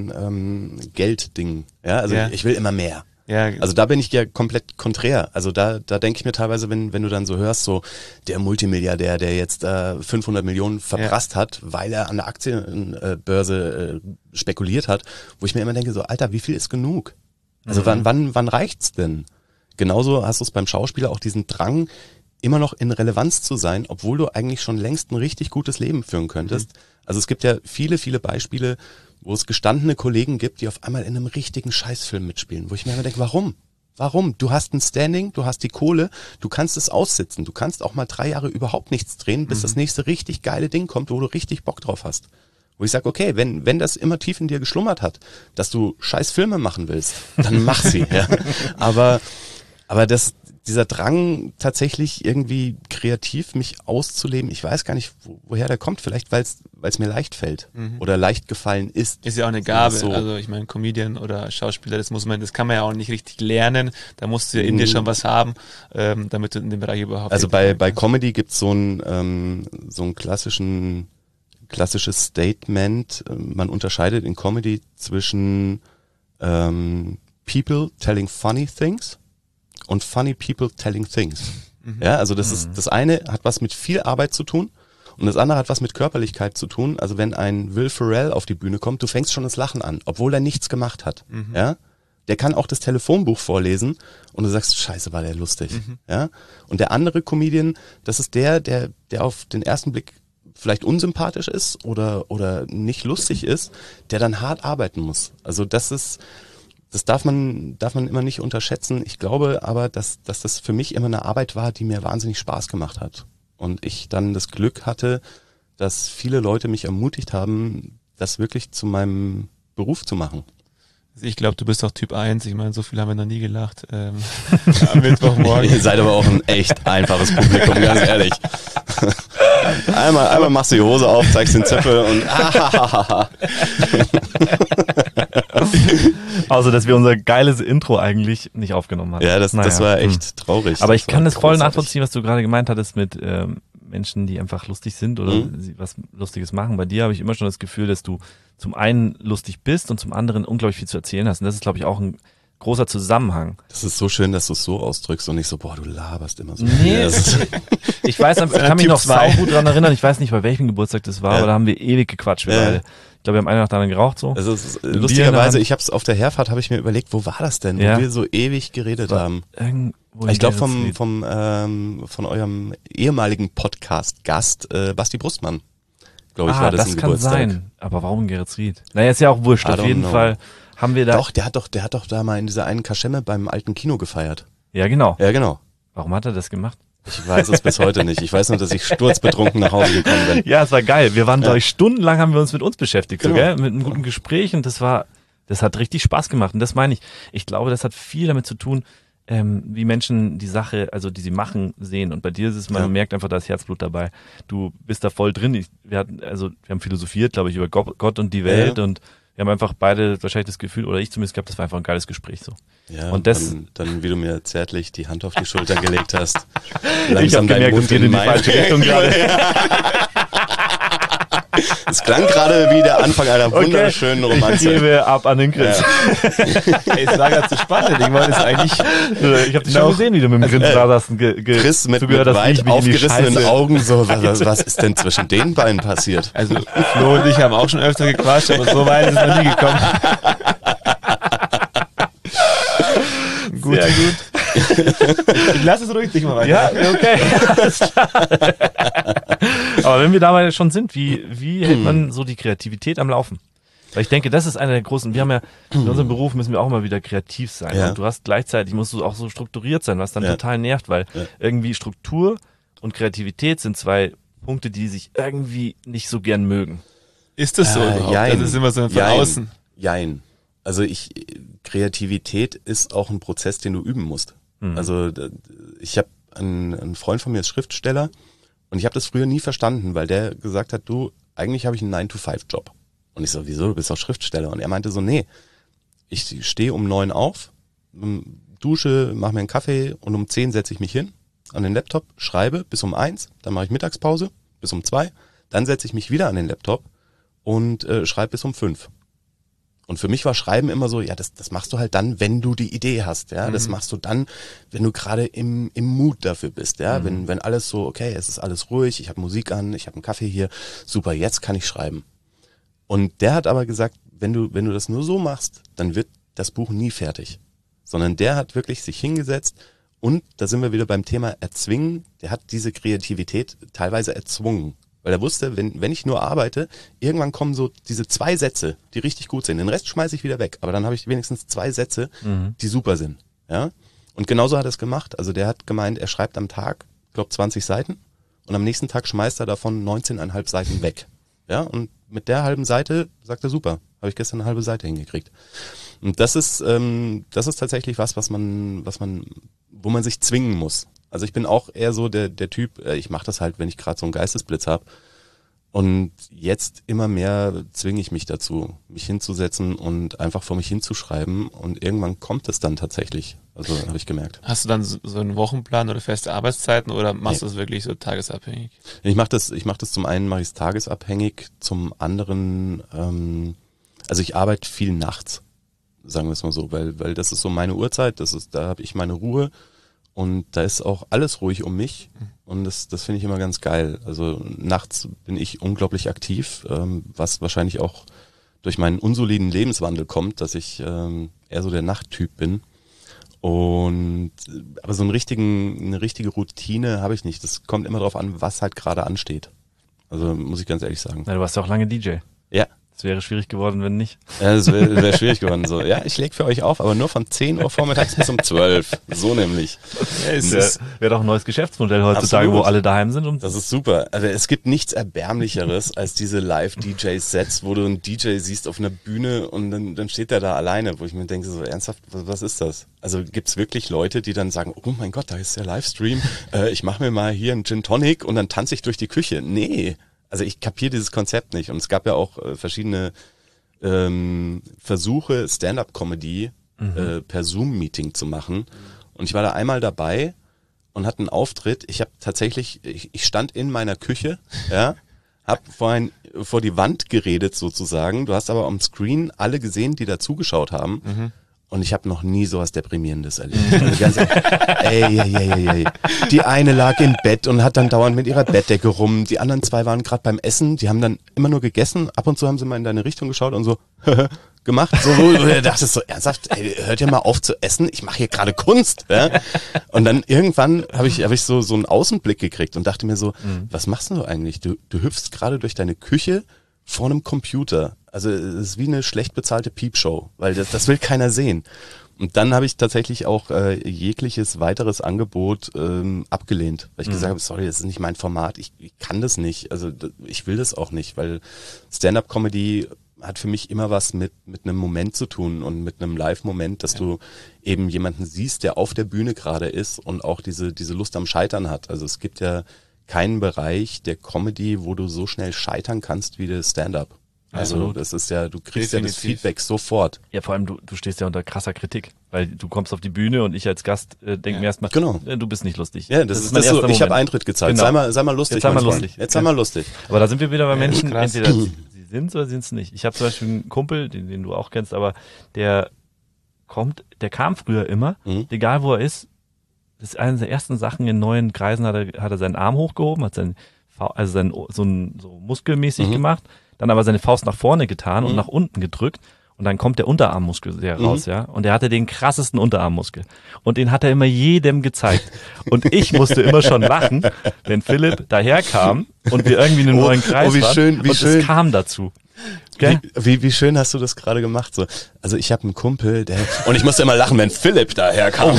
[SPEAKER 4] Gelddingen. Ja, also ich will immer mehr. Ja. Also da bin ich ja komplett konträr. Also da denke ich mir teilweise, wenn du dann so hörst, so der Multimilliardär, der jetzt 500 Millionen verprasst hat, weil er an der Aktienbörse spekuliert hat, wo ich mir immer denke, so Alter, wie viel ist genug? Also wann reicht's denn? Genauso hast du es beim Schauspieler auch diesen Drang, immer noch in Relevanz zu sein, obwohl du eigentlich schon längst ein richtig gutes Leben führen könntest. Also es gibt ja viele, viele Beispiele, wo es gestandene Kollegen gibt, die auf einmal in einem richtigen Scheißfilm mitspielen, wo ich mir immer denke, warum? Warum? Du hast ein Standing, du hast die Kohle, du kannst es aussitzen, du kannst auch mal 3 Jahre überhaupt nichts drehen, bis das nächste richtig geile Ding kommt, wo du richtig Bock drauf hast. Wo ich sage, okay, wenn das immer tief in dir geschlummert hat, dass du scheiß Filme machen willst, dann mach sie. Ja. Aber dieser Drang tatsächlich irgendwie kreativ mich auszuleben, ich weiß gar nicht, woher der kommt. Vielleicht, weil es mir leicht fällt oder leicht gefallen ist.
[SPEAKER 3] Ist ja auch eine Gabe. So. Also ich meine, Comedian oder Schauspieler, das kann man ja auch nicht richtig lernen. Da musst du ja in dir schon was haben, damit du in dem Bereich überhaupt.
[SPEAKER 4] Also bei Comedy gibt's so ein klassisches Statement. Man unterscheidet in Comedy zwischen people telling funny things und funny people telling things. Ja, also das eine hat was mit viel Arbeit zu tun und das andere hat was mit Körperlichkeit zu tun. Also wenn ein Will Ferrell auf die Bühne kommt, du fängst schon das Lachen an, obwohl er nichts gemacht hat. Ja, der kann auch das Telefonbuch vorlesen und du sagst, scheiße, war der lustig. Ja, und der andere Comedian, das ist der auf den ersten Blick vielleicht unsympathisch ist oder nicht lustig ist, der dann hart arbeiten muss. Also das darf man immer nicht unterschätzen. Ich glaube aber, dass das für mich immer eine Arbeit war, die mir wahnsinnig Spaß gemacht hat. Und ich dann das Glück hatte, dass viele Leute mich ermutigt haben, das wirklich zu meinem Beruf zu machen.
[SPEAKER 3] Ich glaube, du bist auch Typ 1. Ich meine, so viel haben wir noch nie gelacht. Am Mittwochmorgen.
[SPEAKER 4] Ihr seid aber auch ein echt einfaches Publikum, ganz ehrlich. Einmal machst du die Hose auf, zeigst den Zipfel und
[SPEAKER 2] Also, dass wir unser geiles Intro eigentlich nicht aufgenommen haben.
[SPEAKER 4] Ja, das war echt traurig.
[SPEAKER 2] Aber ich kann das voll nachvollziehen, was du gerade gemeint hattest mit Menschen, die einfach lustig sind oder was Lustiges machen. Bei dir habe ich immer schon das Gefühl, dass du zum einen lustig bist und zum anderen unglaublich viel zu erzählen hast. Und das ist, glaube ich, auch ein großer Zusammenhang.
[SPEAKER 4] Das ist so schön, dass du es so ausdrückst und nicht so, boah, du laberst immer so.
[SPEAKER 2] Nee, ich kann mich noch saugut dran erinnern, ich weiß nicht, bei welchem Geburtstag das war, aber da haben wir ewig gequatscht, wir beide. Ich glaube, wir haben eine Nacht daran geraucht so.
[SPEAKER 4] Also lustigerweise, ich habe es auf der Herfahrt, habe ich mir überlegt, wo war das denn, wo wir so ewig geredet haben. Ich glaube von eurem ehemaligen Podcast-Gast Basti Brustmann. Glaube ich, war das ein Geburtstag. Das kann sein,
[SPEAKER 2] aber warum Geretsried? Naja, ist ja auch wurscht, auf jeden Fall haben wir da...
[SPEAKER 4] Doch, der hat doch da mal in dieser einen Kaschemme beim alten Kino gefeiert.
[SPEAKER 2] Ja, genau.
[SPEAKER 4] Ja, genau.
[SPEAKER 2] Warum hat er das gemacht?
[SPEAKER 4] Ich weiß es bis heute nicht. Ich weiß nur, dass ich sturzbetrunken nach Hause gekommen bin.
[SPEAKER 2] Ja, es war geil. Wir waren, glaube ich, stundenlang haben wir uns mit uns beschäftigt, so, gell? Mit einem guten Gespräch und das hat richtig Spaß gemacht. Und das meine ich. Ich glaube, das hat viel damit zu tun, wie Menschen die Sache, also die sie machen, sehen. Und bei dir ist es, man merkt einfach, da ist Herzblut dabei. Du bist da voll drin. Wir haben philosophiert, glaube ich, über Gott und die Welt und wir haben einfach beide wahrscheinlich das Gefühl, oder ich zumindest gehabt, das war einfach ein geiles Gespräch so.
[SPEAKER 4] Ja,
[SPEAKER 2] und das
[SPEAKER 4] dann wie du mir zärtlich die Hand auf die Schulter gelegt hast.
[SPEAKER 2] Ich habe gemerkt, es geht in die falsche Richtung gerade.
[SPEAKER 4] Es klang gerade wie der Anfang einer wunderschönen Romanze.
[SPEAKER 2] Ich gebe ab an den Chris.
[SPEAKER 3] Ja. Ey, es war ganz so spannend. Ich wollte es eigentlich...
[SPEAKER 2] Ich habe dich schon gesehen, wie du mit dem Grinsen da saßt.
[SPEAKER 4] Chris mit weit aufgerissenen Augen so, was ist denn zwischen den beiden passiert?
[SPEAKER 3] Also Flo und ich haben auch schon öfter gequatscht, aber so weit ist es noch nie gekommen.
[SPEAKER 2] Gut. Sehr gut.
[SPEAKER 3] Ich lass es ruhig dich mal weiter.
[SPEAKER 2] Ja, okay. Alles klar. Aber wenn wir dabei schon sind, wie hält man so die Kreativität am Laufen? Weil ich denke, das ist einer der großen, wir haben ja, in unserem Beruf müssen wir auch mal wieder kreativ sein. Ja. Und du hast gleichzeitig, musst du auch so strukturiert sein, was dann total nervt, weil irgendwie Struktur und Kreativität sind zwei Punkte, die sich irgendwie nicht so gern mögen.
[SPEAKER 3] Ist das so überhaupt?
[SPEAKER 4] Jein.
[SPEAKER 3] Das ist immer so von außen.
[SPEAKER 4] Jein. Also Kreativität ist auch ein Prozess, den du üben musst. Also ich habe einen Freund von mir, ist Schriftsteller und ich habe das früher nie verstanden, weil der gesagt hat, du, eigentlich habe ich einen 9-to-5-Job. Und ich so, wieso, du bist doch Schriftsteller? Und er meinte so, nee, ich stehe um 9 auf, dusche, mache mir einen Kaffee und um 10 setze ich mich hin an den Laptop, schreibe bis um 1, dann mache ich Mittagspause bis um 2, dann setze ich mich wieder an den Laptop und schreibe bis um 5. Und für mich war Schreiben immer so, ja, das machst du halt dann, wenn du die Idee hast, ja, das machst du dann, wenn du gerade im Mood dafür bist, ja, wenn alles so, okay, es ist alles ruhig, ich habe Musik an, ich habe einen Kaffee hier, super, jetzt kann ich schreiben. Und der hat aber gesagt, wenn du das nur so machst, dann wird das Buch nie fertig, sondern der hat wirklich sich hingesetzt und da sind wir wieder beim Thema erzwingen, der hat diese Kreativität teilweise erzwungen. Weil er wusste, wenn ich nur arbeite, irgendwann kommen so diese 2 Sätze, die richtig gut sind. Den Rest schmeiße ich wieder weg. Aber dann habe ich wenigstens 2 Sätze, die super sind. Ja. Und genauso hat er es gemacht. Also der hat gemeint, er schreibt am Tag, ich glaube 20 Seiten und am nächsten Tag schmeißt er davon 19,5 Seiten weg. Ja. Und mit der halben Seite sagt er, super, habe ich gestern eine halbe Seite hingekriegt. Und das ist tatsächlich wo man sich zwingen muss. Also ich bin auch eher so der Typ, ich mache das halt, wenn ich gerade so einen Geistesblitz habe. Und jetzt immer mehr zwinge ich mich dazu, mich hinzusetzen und einfach vor mich hinzuschreiben. Und irgendwann kommt es dann tatsächlich. Also habe ich gemerkt.
[SPEAKER 3] Hast du dann so einen Wochenplan oder feste Arbeitszeiten oder machst du das wirklich so tagesabhängig?
[SPEAKER 4] Ich mache das zum einen mache ich es tagesabhängig, zum anderen, also ich arbeite viel nachts, sagen wir es mal so, weil das ist so meine Uhrzeit, da habe ich meine Ruhe. Und da ist auch alles ruhig um mich und das finde ich immer ganz geil. Also nachts bin ich unglaublich aktiv, was wahrscheinlich auch durch meinen unsoliden Lebenswandel kommt, dass ich eher so der Nachttyp bin. Aber so eine richtige Routine habe ich nicht. Das kommt immer darauf an, was halt gerade ansteht. Also muss ich ganz ehrlich sagen.
[SPEAKER 2] Ja, du warst ja auch lange DJ.
[SPEAKER 4] Ja.
[SPEAKER 2] Es wäre schwierig geworden, wenn nicht.
[SPEAKER 4] Ja, es wäre schwierig geworden. So, ja, ich lege für euch auf, aber nur von 10 Uhr vormittags bis um 12. So nämlich.
[SPEAKER 2] Ja, wäre doch ein neues Geschäftsmodell heutzutage, absolut, wo alle daheim sind.
[SPEAKER 4] Das ist super. Also es gibt nichts Erbärmlicheres als diese Live-DJ-Sets, wo du einen DJ siehst auf einer Bühne und dann steht der da alleine, wo ich mir denke, so ernsthaft, was ist das? Also gibt's wirklich Leute, die dann sagen, oh mein Gott, da ist der Livestream, ich mache mir mal hier einen Gin Tonic und dann tanze ich durch die Küche. Nee. Also ich kapiere dieses Konzept nicht. Und es gab ja auch verschiedene Versuche, Stand-up-Comedy per Zoom-Meeting zu machen. Und ich war da einmal dabei und hatte einen Auftritt. Ich habe tatsächlich, ich stand in meiner Küche, ja, habe vor die Wand geredet sozusagen. Du hast aber am Screen alle gesehen, die da zugeschaut haben. Und ich habe noch nie sowas Deprimierendes erlebt. Also ey. Die eine lag im Bett und hat dann dauernd mit ihrer Bettdecke rum. Die anderen 2 waren gerade beim Essen. Die haben dann immer nur gegessen. Ab und zu haben sie mal in deine Richtung geschaut und so gemacht. So, wo du dachtest so, ernsthaft, ey, hört ihr mal auf zu essen? Ich mache hier gerade Kunst. Ja? Und dann irgendwann habe ich so einen Außenblick gekriegt und dachte mir so, was machst du eigentlich? Du hüpfst gerade durch deine Küche vor einem Computer. Also es ist wie eine schlecht bezahlte Piepshow, weil das will keiner sehen. Und dann habe ich tatsächlich auch jegliches weiteres Angebot abgelehnt, weil ich gesagt habe, sorry, das ist nicht mein Format, ich kann das nicht, also ich will das auch nicht, weil Stand-up-Comedy hat für mich immer was mit einem Moment zu tun und mit einem Live-Moment, dass du eben jemanden siehst, der auf der Bühne gerade ist und auch diese Lust am Scheitern hat. Also es gibt ja keinen Bereich der Comedy, wo du so schnell scheitern kannst wie der Stand-up. Also das ist ja, du kriegst ja das Feedback sofort.
[SPEAKER 2] Ja, vor allem du stehst ja unter krasser Kritik, weil du kommst auf die Bühne und ich als Gast denke mir erstmal, du bist nicht lustig.
[SPEAKER 4] Ja, das ist mein erster Moment. Ich habe Eintritt gezahlt. Genau. Sei mal lustig. Jetzt sei mal lustig.
[SPEAKER 2] Aber da sind wir wieder bei Menschen, entweder sie sind oder sind es nicht. Ich habe zum Beispiel einen Kumpel, den du auch kennst, aber der kam früher immer, egal wo er ist. Das ist eine der ersten Sachen in neuen Kreisen, hat er seinen Arm hochgehoben, hat so muskelmäßig gemacht, dann aber seine Faust nach vorne getan und nach unten gedrückt und dann kommt der Unterarmmuskel raus, ja. Und er hatte den krassesten Unterarmmuskel und den hat er immer jedem gezeigt. Und ich musste immer schon lachen, wenn Philipp daherkam und wir irgendwie in einem neuen Kreis waren und es kam dazu.
[SPEAKER 4] Wie schön hast du das gerade gemacht? So. Also ich habe einen Kumpel, und ich musste immer lachen, wenn Philipp daherkam.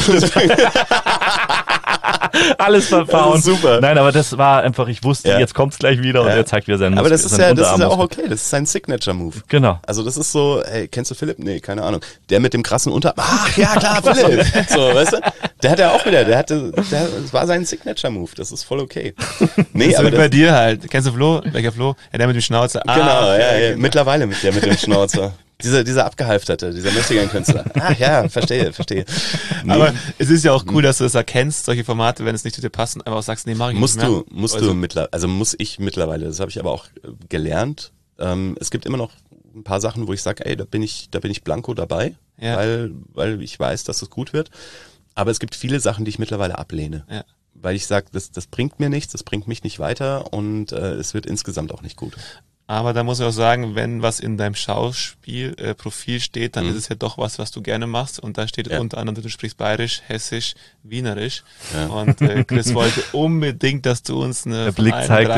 [SPEAKER 2] Alles verfahren.
[SPEAKER 4] Super.
[SPEAKER 2] Nein, aber das war einfach, ich wusste, jetzt kommt's gleich wieder und er zeigt wieder seinen Muskel.
[SPEAKER 4] Aber das ist ja auch okay, das ist sein Signature-Move.
[SPEAKER 2] Genau.
[SPEAKER 4] Also das ist so, hey, kennst du Philipp? Nee, keine Ahnung. Der mit dem krassen Unterarm. Ach ja, klar, Philipp. So, weißt du? Der hat ja auch wieder, das war sein Signature-Move, das ist voll okay.
[SPEAKER 3] Nee, das aber bei dir halt. Kennst du Flo? Welcher Flo? Ja, der mit dem Schnauzer.
[SPEAKER 4] Genau, ja. Mittlerweile mit dem Schnauzer. Dieser abgehalfterte, dieser Möchtegern-Künstler. Ach ja, verstehe. Nee.
[SPEAKER 3] Aber es ist ja auch cool, dass du das erkennst, solche Formate, wenn es nicht zu dir passt, einfach auch sagst, nee, mach ich nicht mehr.
[SPEAKER 4] Muss ich mittlerweile, das habe ich aber auch gelernt. Es gibt immer noch ein paar Sachen, wo ich sage, ey, da bin ich blanko dabei, weil ich weiß, dass es gut wird. Aber es gibt viele Sachen, die ich mittlerweile ablehne. Ja. Weil ich sage, das bringt mir nichts, das bringt mich nicht weiter und es wird insgesamt auch nicht gut.
[SPEAKER 3] Aber da muss ich auch sagen, wenn was in deinem Schauspielprofil steht, dann ist es ja doch was du gerne machst. Und da steht unter anderem, du sprichst Bayerisch, Hessisch, Wienerisch. Ja. Und Chris wollte unbedingt, dass du uns eine
[SPEAKER 2] Der Blick zeigt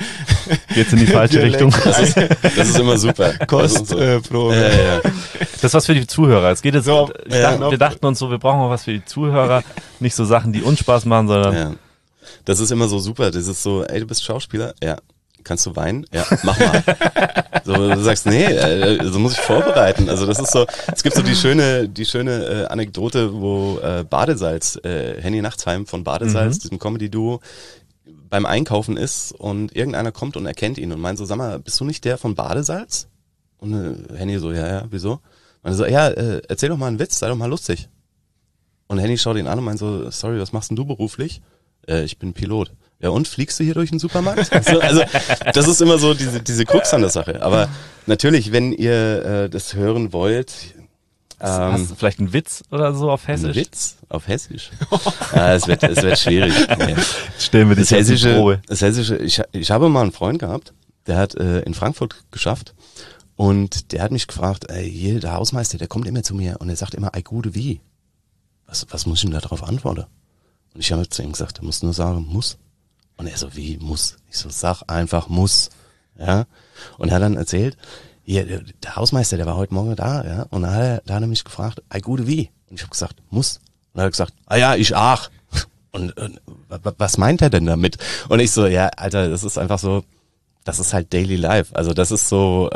[SPEAKER 2] jetzt in die falsche Richtung.
[SPEAKER 4] Das ist immer super.
[SPEAKER 3] Kostprobe.
[SPEAKER 2] Ja. Das ist was für die Zuhörer. Es geht jetzt so, wir dachten uns so, wir brauchen auch was für die Zuhörer. Nicht so Sachen, die uns Spaß machen, sondern...
[SPEAKER 4] Ja. Das ist immer so super. Das ist so, ey, du bist Schauspieler? Ja. Kannst du weinen? Ja, mach mal. So, du sagst, nee, so muss ich vorbereiten. Also das ist so, es gibt so die schöne Anekdote, wo Badesalz, Henny Nachtsheim von Badesalz, diesem Comedy-Duo, beim Einkaufen ist und irgendeiner kommt und erkennt ihn und meint so, sag mal, bist du nicht der von Badesalz? Und Henny so, ja, wieso? Und er so, ja, erzähl doch mal einen Witz, sei doch mal lustig. Und Henny schaut ihn an und meint so, sorry, was machst denn du beruflich? Ich bin Pilot. Ja, und fliegst du hier durch den Supermarkt? Also das ist immer so diese Krux an der Sache. Aber natürlich, wenn ihr das hören wollt...
[SPEAKER 2] hast du vielleicht einen Witz oder so auf Hessisch?
[SPEAKER 4] Ein Witz auf Hessisch? Es wird schwierig. Nee.
[SPEAKER 2] Stellen wir das Hessische Probe.
[SPEAKER 4] Das Hessische, ich habe mal einen Freund gehabt, der hat in Frankfurt geschafft und der hat mich gefragt, hier, der Hausmeister, der kommt immer zu mir und er sagt immer, ei gute wie? Was muss ich ihm da drauf antworten? Und ich habe zu ihm gesagt, er muss nur sagen, muss. Und er so, wie, muss? Ich so, sag einfach, muss. Ja. Und er hat dann erzählt, hier, der Hausmeister, der war heute Morgen da, ja. Und da hat er mich gefragt, ei gute wie? Und ich habe gesagt, muss. Und er hat gesagt, ja, ich auch. Und was meint er denn damit? Und ich so, ja, Alter, das ist einfach so, das ist halt Daily Life. Also das ist so,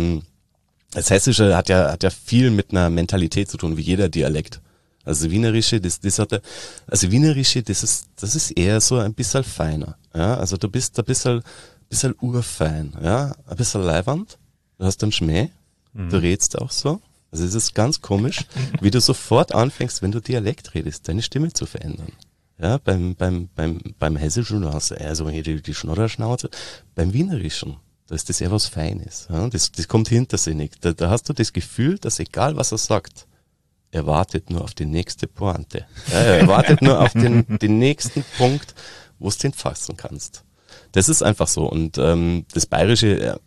[SPEAKER 4] das Hessische hat ja viel mit einer Mentalität zu tun, wie jeder Dialekt. Also Wienerische, das ist eher so ein bisschen feiner, ja. Also du bist ein bisschen urfein, ja, ein bisschen leiwand. Du hast einen Schmäh, du redst auch so. Also es ist ganz komisch, wie du sofort anfängst, wenn du Dialekt redest, deine Stimme zu verändern. Ja, beim Hessischen, du hast eher so hier die Schnodderschnauze. Beim Wienerischen, da ist das eher was Feines, ja. Das kommt hintersinnig. Da hast du das Gefühl, dass egal was er sagt, er wartet nur auf die nächste Pointe. Ja, er wartet nur auf den nächsten Punkt, wo du den fassen kannst. Das ist einfach so. Und das Bayerische,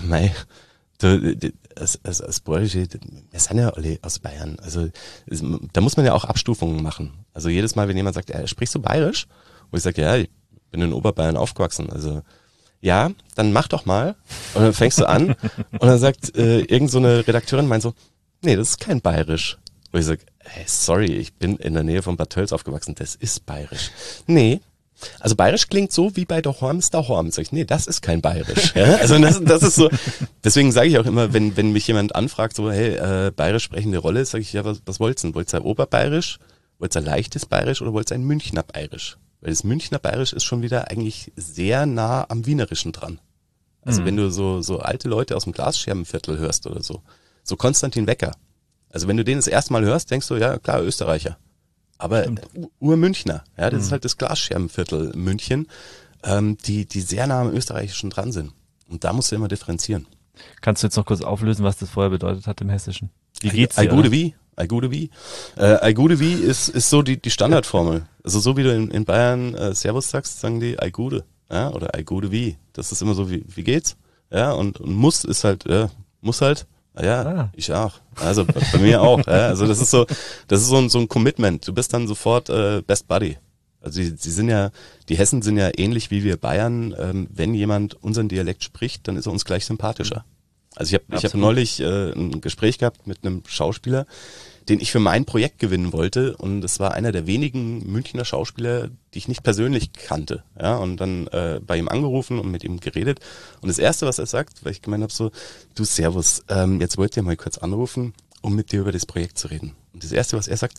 [SPEAKER 4] das Bayerische, wir sind ja alle aus Bayern. Also da muss man ja auch Abstufungen machen. Also jedes Mal, wenn jemand sagt, sprichst du Bayerisch? Wo ich sage, ja, ich bin in Oberbayern aufgewachsen. Also ja, dann mach doch mal. Und dann fängst du an und dann sagt irgend so eine Redakteurin, meint so, nee, das ist kein Bayerisch. Wo ich sage, hey, sorry, ich bin in der Nähe von Bad Tölz aufgewachsen, das ist bayerisch. Nee. Also bayerisch klingt so wie bei der Horms. Sag ich, nee, das ist kein bayerisch. Ja? Also das ist so, deswegen sage ich auch immer, wenn mich jemand anfragt, so, hey, bayerisch sprechende Rolle, sage ich, ja, was wollt's denn? Wollt's ein Oberbayerisch? Wollt's ein leichtes Bayerisch oder wollt's ein Münchner Bayerisch? Weil das Münchner Bayerisch ist schon wieder eigentlich sehr nah am Wienerischen dran. Also wenn du so alte Leute aus dem Glasscherbenviertel hörst oder so Konstantin Wecker. Also wenn du den das erste Mal hörst, denkst du, ja klar, Österreicher. Aber Ur-Münchner, ja, das ist halt das Glasscherbenviertel München, die sehr nah am Österreichischen dran sind. Und da musst du immer differenzieren.
[SPEAKER 2] Kannst du jetzt noch kurz auflösen, was das vorher bedeutet hat im Hessischen? Wie geht's dir?
[SPEAKER 4] Ei gute wie? Ei gute wie ist so die Standardformel. Also so wie du in Bayern Servus sagst, sagen die Ei gute, ja, oder Ei gute wie. Das ist immer so wie geht's? Ja, und muss ist halt, muss halt. Ja, ich auch. Also bei mir auch. Ja. Also das ist so ein Commitment. Du bist dann sofort Best Buddy. Also die Hessen sind ja ähnlich wie wir Bayern. Wenn jemand unseren Dialekt spricht, dann ist er uns gleich sympathischer. Also ich hab neulich ein Gespräch gehabt mit einem Schauspieler, den ich für mein Projekt gewinnen wollte, und es war einer der wenigen Münchner Schauspieler, die ich nicht persönlich kannte. Ja, und dann bei ihm angerufen und mit ihm geredet. Und das Erste, was er sagt, weil ich gemeint habe, so, du Servus, jetzt wollte ich mal kurz anrufen, um mit dir über das Projekt zu reden. Und das Erste, was er sagt,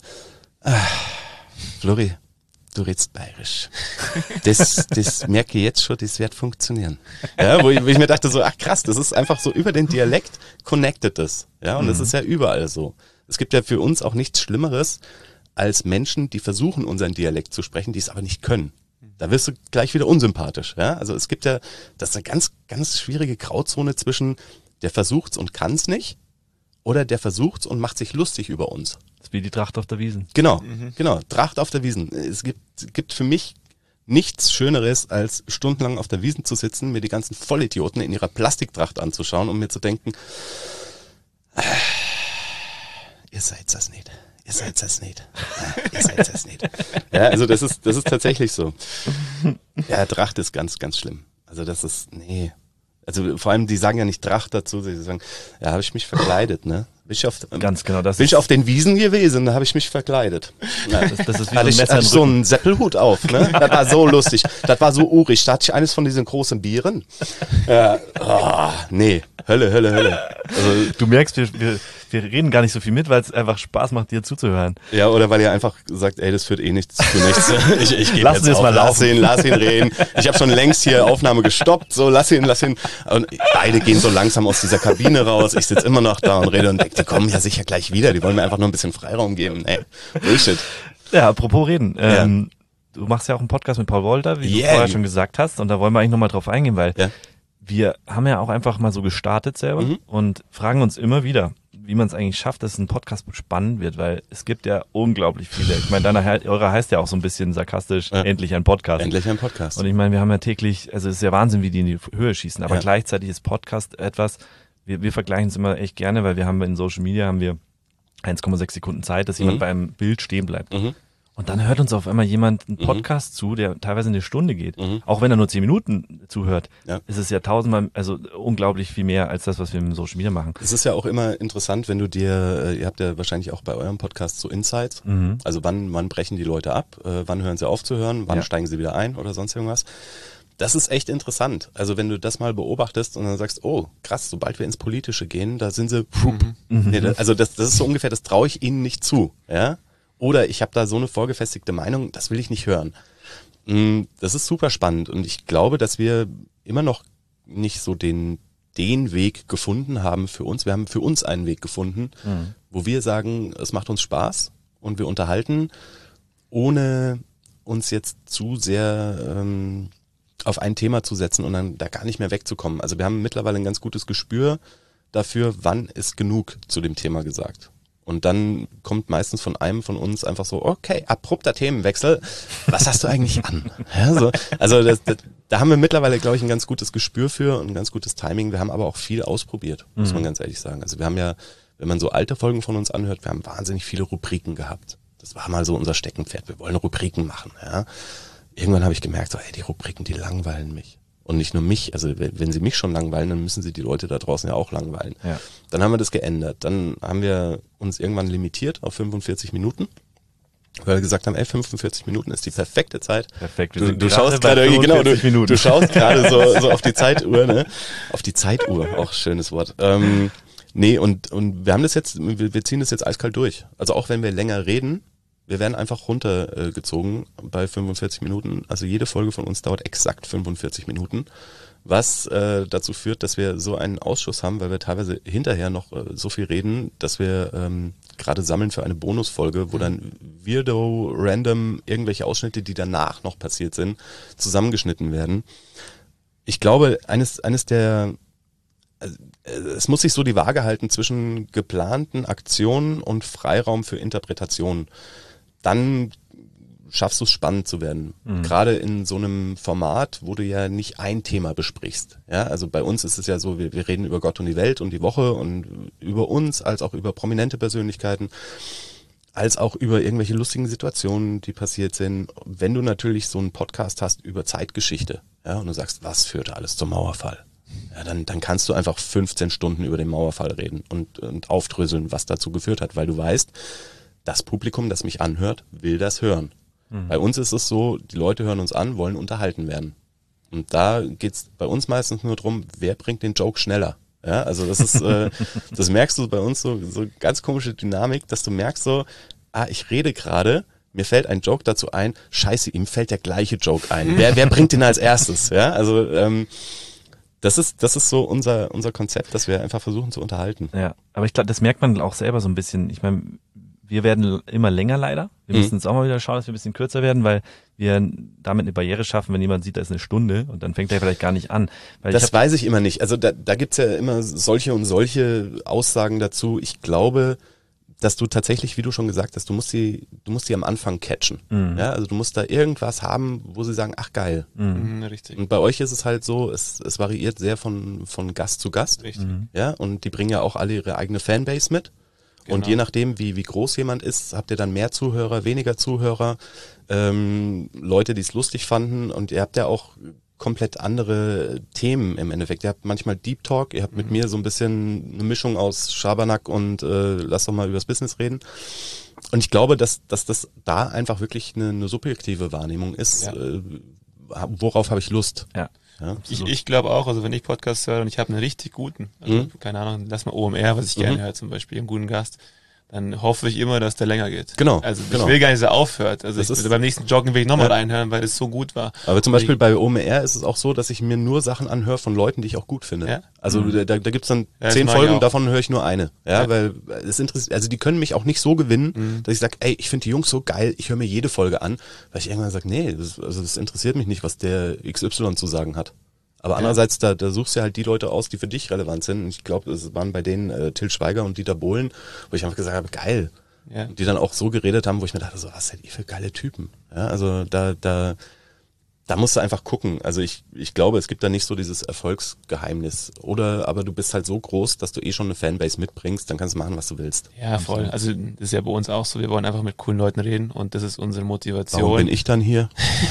[SPEAKER 4] Flori, du redst bayerisch. Das merke ich jetzt schon, das wird funktionieren. Ja, wo ich mir dachte so, ach krass, das ist einfach so über den Dialekt connected das. Ja, und das ist ja überall so. Es gibt ja für uns auch nichts Schlimmeres als Menschen, die versuchen, unseren Dialekt zu sprechen, die es aber nicht können. Da wirst du gleich wieder unsympathisch. Ja? Also es gibt ja, das ist eine ganz, ganz schwierige Grauzone zwischen der versucht's und kann's nicht oder der versucht's und macht sich lustig über uns.
[SPEAKER 2] Das ist wie die Tracht auf der Wiesn.
[SPEAKER 4] Genau, Tracht auf der Wiesn. Es gibt für mich nichts Schöneres, als stundenlang auf der Wiesn zu sitzen, mir die ganzen Vollidioten in ihrer Plastiktracht anzuschauen und mir zu denken, ihr seid das nicht. Ihr seid das nicht. Ja, ihr seid das nicht. Ja, also das ist tatsächlich so. Ja, Tracht ist ganz, ganz schlimm. Also das ist, nee. Also vor allem, die sagen ja nicht Tracht dazu, sie sagen, ja, habe ich mich verkleidet, ne?
[SPEAKER 2] Ganz genau, das
[SPEAKER 4] bin ich auf den Wiesen gewesen, da habe ich mich verkleidet. Ja,
[SPEAKER 2] das ist wie
[SPEAKER 4] hatte
[SPEAKER 2] so ein Messer
[SPEAKER 4] so einen Seppelhut auf, ne? Das war so lustig. Das war so urig. Da hatte ich eines von diesen großen Bieren. Ja, nee. Hölle. Also,
[SPEAKER 2] du merkst, wir reden gar nicht so viel mit, weil es einfach Spaß macht, dir zuzuhören.
[SPEAKER 4] Ja, oder weil ihr einfach sagt, ey, das führt eh nichts zu nichts. Ich geh
[SPEAKER 2] lass jetzt mal laufen.
[SPEAKER 4] Lass ihn reden. Ich habe schon längst hier Aufnahme gestoppt. So, lass ihn. Und beide gehen so langsam aus dieser Kabine raus. Ich sitze immer noch da und rede und denke, die kommen ja sicher gleich wieder. Die wollen mir einfach nur ein bisschen Freiraum geben. Ey, Bullshit.
[SPEAKER 2] Ja, apropos reden. Du machst ja auch einen Podcast mit Paul Wolter, wie du vorher schon gesagt hast. Und da wollen wir eigentlich nochmal drauf eingehen, weil wir haben ja auch einfach mal so gestartet selber und fragen uns immer wieder, wie man es eigentlich schafft, dass ein Podcast spannend wird, weil es gibt ja unglaublich viele. Ich meine, eure heißt ja auch so ein bisschen sarkastisch, endlich ein Podcast.
[SPEAKER 4] Endlich ein Podcast.
[SPEAKER 2] Und ich meine, wir haben ja täglich, also es ist ja Wahnsinn, wie die in die Höhe schießen, aber gleichzeitig ist Podcast etwas, wir vergleichen es immer echt gerne, weil wir haben in Social Media 1,6 Sekunden Zeit, dass jemand bei einem Bild stehen bleibt. Und dann hört uns auf einmal jemand einen Podcast zu, der teilweise eine Stunde geht. Auch wenn er nur 10 Minuten zuhört, ist es ja tausendmal, also unglaublich viel mehr als das, was wir im Social Media machen.
[SPEAKER 4] Es ist ja auch immer interessant, wenn du ihr habt ja wahrscheinlich auch bei eurem Podcast so Insights. Also wann brechen die Leute ab, wann hören sie auf zu hören, wann steigen sie wieder ein oder sonst irgendwas. Das ist echt interessant. Also wenn du das mal beobachtest und dann sagst, oh krass, sobald wir ins Politische gehen, da sind sie, also das ist so ungefähr, das traue ich ihnen nicht zu, ja. Oder ich habe da so eine vorgefestigte Meinung, das will ich nicht hören. Das ist super spannend und ich glaube, dass wir immer noch nicht so den Weg gefunden haben für uns. Wir haben für uns einen Weg gefunden, wo wir sagen, es macht uns Spaß und wir unterhalten, ohne uns jetzt zu sehr auf ein Thema zu setzen und dann da gar nicht mehr wegzukommen. Also wir haben mittlerweile ein ganz gutes Gespür dafür, wann ist genug zu dem Thema gesagt. Und dann kommt meistens von einem von uns einfach so, okay, abrupter Themenwechsel, was hast du eigentlich an? Ja, so. Also da haben wir mittlerweile, glaube ich, ein ganz gutes Gespür für und ein ganz gutes Timing. Wir haben aber auch viel ausprobiert, muss man ganz ehrlich sagen. Also wir haben ja, wenn man so alte Folgen von uns anhört, wir haben wahnsinnig viele Rubriken gehabt. Das war mal so unser Steckenpferd, wir wollen Rubriken machen. Ja. Irgendwann habe ich gemerkt, so, ey, die Rubriken, die langweilen mich. Und nicht nur mich, also wenn sie mich schon langweilen, dann müssen sie die Leute da draußen ja auch langweilen.
[SPEAKER 2] Ja.
[SPEAKER 4] Dann haben wir das geändert. Dann haben wir uns irgendwann limitiert auf 45 Minuten. Weil wir gesagt haben, 45 Minuten ist die perfekte Zeit.
[SPEAKER 2] Perfekt.
[SPEAKER 4] Du schaust gerade genau, du schaust gerade so auf die Zeituhr, ne? Auf die Zeituhr, auch schönes Wort. Nee, und wir haben das jetzt, wir ziehen das jetzt eiskalt durch. Also auch wenn wir länger reden, wir werden einfach runtergezogen bei 45 Minuten. Also jede Folge von uns dauert exakt 45 Minuten. Was dazu führt, dass wir so einen Ausschuss haben, weil wir teilweise hinterher noch so viel reden, dass wir gerade sammeln für eine Bonusfolge, wo dann weirdo, random irgendwelche Ausschnitte, die danach noch passiert sind, zusammengeschnitten werden. Ich glaube, es muss sich so die Waage halten zwischen geplanten Aktionen und Freiraum für Interpretationen. Dann schaffst du es, spannend zu werden. Gerade in so einem Format, wo du ja nicht ein Thema besprichst. Ja, also bei uns ist es ja so, wir reden über Gott und die Welt und die Woche und über uns, als auch über prominente Persönlichkeiten, als auch über irgendwelche lustigen Situationen, die passiert sind. Wenn du natürlich so einen Podcast hast über Zeitgeschichte, ja, und du sagst, was führte alles zum Mauerfall? Ja, dann kannst du einfach 15 Stunden über den Mauerfall reden und aufdröseln, was dazu geführt hat, weil du weißt, das Publikum, das mich anhört, will das hören. Bei uns ist es so, die Leute hören uns an, wollen unterhalten werden. Und da geht's bei uns meistens nur drum, wer bringt den Joke schneller. Ja, also das ist, das merkst du bei uns so ganz komische Dynamik, dass du merkst so, ich rede gerade, mir fällt ein Joke dazu ein, scheiße, ihm fällt der gleiche Joke ein. Wer bringt den als erstes? Ja, also das ist so unser Konzept, dass wir einfach versuchen zu unterhalten.
[SPEAKER 2] Ja, aber ich glaube, das merkt man auch selber so ein bisschen. Ich meine, wir werden immer länger leider. Wir müssen jetzt auch mal wieder schauen, dass wir ein bisschen kürzer werden, weil wir damit eine Barriere schaffen, wenn jemand sieht, da ist eine Stunde und dann fängt er vielleicht gar nicht an. Weil
[SPEAKER 4] das weiß ich immer nicht. Also da gibt's ja immer solche und solche Aussagen dazu. Ich glaube, dass du tatsächlich, wie du schon gesagt hast, du musst sie am Anfang catchen. Ja, also du musst da irgendwas haben, wo sie sagen, ach geil.
[SPEAKER 3] Richtig.
[SPEAKER 4] Und bei euch ist es halt so, es variiert sehr von Gast zu Gast.
[SPEAKER 3] Richtig.
[SPEAKER 4] Ja, und die bringen ja auch alle ihre eigene Fanbase mit. Und je nachdem, wie groß jemand ist, habt ihr dann mehr Zuhörer, weniger Zuhörer, Leute, die es lustig fanden, und ihr habt ja auch komplett andere Themen im Endeffekt. Ihr habt manchmal Deep Talk, ihr habt mit mir so ein bisschen eine Mischung aus Schabernack und lass doch mal übers Business reden. Und ich glaube, dass das da einfach wirklich eine subjektive Wahrnehmung ist. Ja. Worauf habe ich Lust?
[SPEAKER 2] Ja.
[SPEAKER 4] Ja,
[SPEAKER 3] ich glaube auch, also wenn ich Podcasts höre und ich habe einen richtig guten, also keine Ahnung, lass mal OMR, was ich gerne höre zum Beispiel, einen guten Gast, dann hoffe ich immer, dass der länger geht.
[SPEAKER 4] Genau.
[SPEAKER 3] Also ich will gar nicht, dass er aufhört. Also beim nächsten Joggen will ich nochmal reinhören, weil es so gut war.
[SPEAKER 4] Aber zum Beispiel bei OMR ist es auch so, dass ich mir nur Sachen anhöre von Leuten, die ich auch gut finde. Ja? Also da gibt's dann 10 Folgen, davon höre ich nur eine. Ja, weil es interessiert, also die können mich auch nicht so gewinnen, dass ich sage, ey, ich finde die Jungs so geil, ich höre mir jede Folge an, weil ich irgendwann sage, nee, das interessiert mich nicht, was der XY zu sagen hat. Aber andererseits, da suchst du halt die Leute aus, die für dich relevant sind. Und ich glaube, es waren bei denen Till Schweiger und Dieter Bohlen, wo ich einfach gesagt habe, geil. Ja. Und die dann auch so geredet haben, wo ich mir dachte, so, was seid ihr für geile Typen? Ja, also da musst du einfach gucken. Also ich glaube, es gibt da nicht so dieses Erfolgsgeheimnis. Aber du bist halt so groß, dass du schon eine Fanbase mitbringst, dann kannst du machen, was du willst.
[SPEAKER 3] Ja, voll. Also das ist ja bei uns auch so. Wir wollen einfach mit coolen Leuten reden und das ist unsere Motivation.
[SPEAKER 4] Warum bin ich dann hier?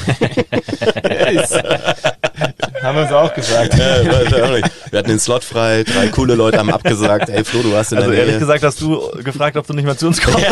[SPEAKER 3] Haben wir uns auch gesagt.
[SPEAKER 4] Wir hatten den Slot frei, 3 coole Leute haben abgesagt. Ey Flo, du hast in der Nähe.
[SPEAKER 2] Ehrlich gesagt hast du gefragt, ob du nicht mal zu uns kommst.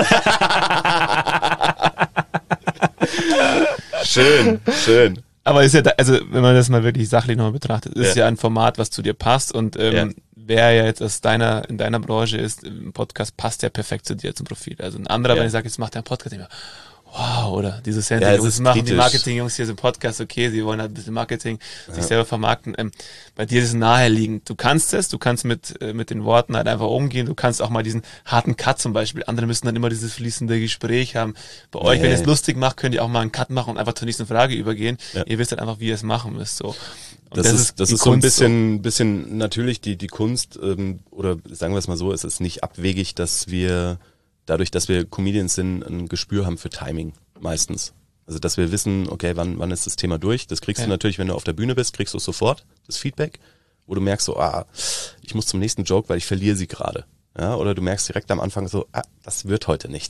[SPEAKER 4] Schön.
[SPEAKER 3] Aber ist ja, also wenn man das mal wirklich sachlich nochmal betrachtet, ist ja ein Format, was zu dir passt und wer ja jetzt in deiner Branche ist, im Podcast passt ja perfekt zu dir zum Profil. Also ein anderer, wenn ich sage, jetzt macht der einen Podcast, nicht mehr, wow, oder diese Jungs machen kritisch. Die Marketing-Jungs hier so einen Podcast, okay, sie wollen halt ein bisschen Marketing, sich selber vermarkten. Bei dir ist es naheliegend. Du kannst mit den Worten halt einfach umgehen. Du kannst auch mal diesen harten Cut zum Beispiel. Andere müssen dann immer dieses fließende Gespräch haben. Bei euch, wenn ihr es lustig macht, könnt ihr auch mal einen Cut machen und einfach zur nächsten Frage übergehen. Ja. Ihr wisst halt einfach, wie ihr es machen müsst. So.
[SPEAKER 4] Das ist so ein bisschen natürlich die Kunst, oder sagen wir es mal so, es ist nicht abwegig, dass wir dadurch, dass wir Comedians sind, ein Gespür haben für Timing meistens. Also dass wir wissen, okay, wann ist das Thema durch? Das kriegst du natürlich, wenn du auf der Bühne bist, kriegst du sofort das Feedback, wo du merkst so, ich muss zum nächsten Joke, weil ich verliere sie gerade. Ja, oder du merkst direkt am Anfang so, das wird heute nichts.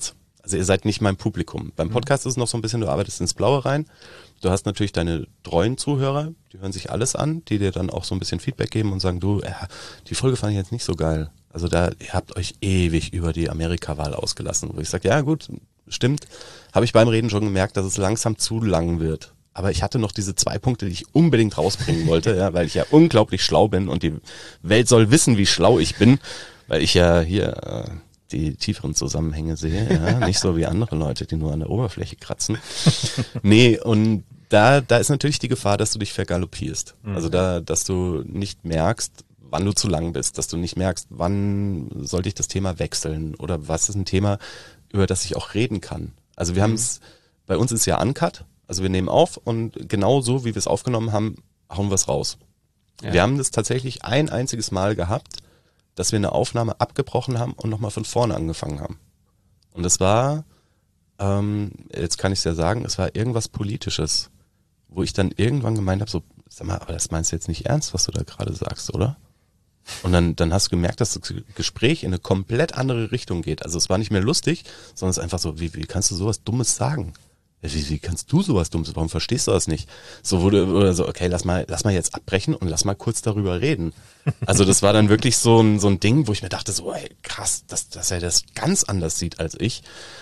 [SPEAKER 4] Also ihr seid nicht mein Publikum. Beim Podcast ist es noch so ein bisschen, du arbeitest ins Blaue rein. Du hast natürlich deine treuen Zuhörer, die hören sich alles an, die dir dann auch so ein bisschen Feedback geben und sagen, du, die Folge fand ich jetzt nicht so geil. Also ihr habt euch ewig über die Amerika-Wahl ausgelassen. Wo ich sage, ja gut, stimmt. Habe ich beim Reden schon gemerkt, dass es langsam zu lang wird. Aber ich hatte noch diese 2 Punkte, die ich unbedingt rausbringen wollte, ja, weil ich ja unglaublich schlau bin und die Welt soll wissen, wie schlau ich bin, weil ich ja hier die tieferen Zusammenhänge sehe, ja, nicht so wie andere Leute, die nur an der Oberfläche kratzen. Nee, und da ist natürlich die Gefahr, dass du dich vergaloppierst. Also dass du nicht merkst, wann du zu lang bist, dass du nicht merkst, wann sollte ich das Thema wechseln oder was ist ein Thema, über das ich auch reden kann. Also wir haben es, bei uns ist ja Uncut, also wir nehmen auf und genau so, wie wir es aufgenommen haben, hauen wir es raus. Ja. Wir haben das tatsächlich ein einziges Mal gehabt, dass wir eine Aufnahme abgebrochen haben und nochmal von vorne angefangen haben. Und es war, jetzt kann ich es ja sagen, es war irgendwas Politisches, wo ich dann irgendwann gemeint habe, so, sag mal, aber das meinst du jetzt nicht ernst, was du da gerade sagst, oder? Und dann hast du gemerkt, dass das Gespräch in eine komplett andere Richtung geht. Also es war nicht mehr lustig, sondern es ist einfach so, wie kannst du sowas Dummes sagen? Wie kannst du sowas Dummes? Warum verstehst du das nicht? So oder so, okay, lass mal jetzt abbrechen und lass mal kurz darüber reden. Also das war dann wirklich so ein Ding, wo ich mir dachte, so, ey, krass, dass er das ganz anders sieht als ich.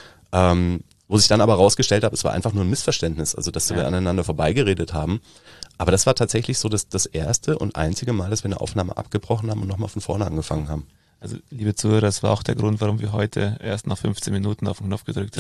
[SPEAKER 4] Wo sich dann aber rausgestellt habe, es war einfach nur ein Missverständnis, also dass wir aneinander vorbeigeredet haben. Aber das war tatsächlich so das erste und einzige Mal, dass wir eine Aufnahme abgebrochen haben und nochmal von vorne angefangen haben.
[SPEAKER 3] Also, liebe Zuhörer, das war auch der Grund, warum wir heute erst nach 15 Minuten auf den Knopf gedrückt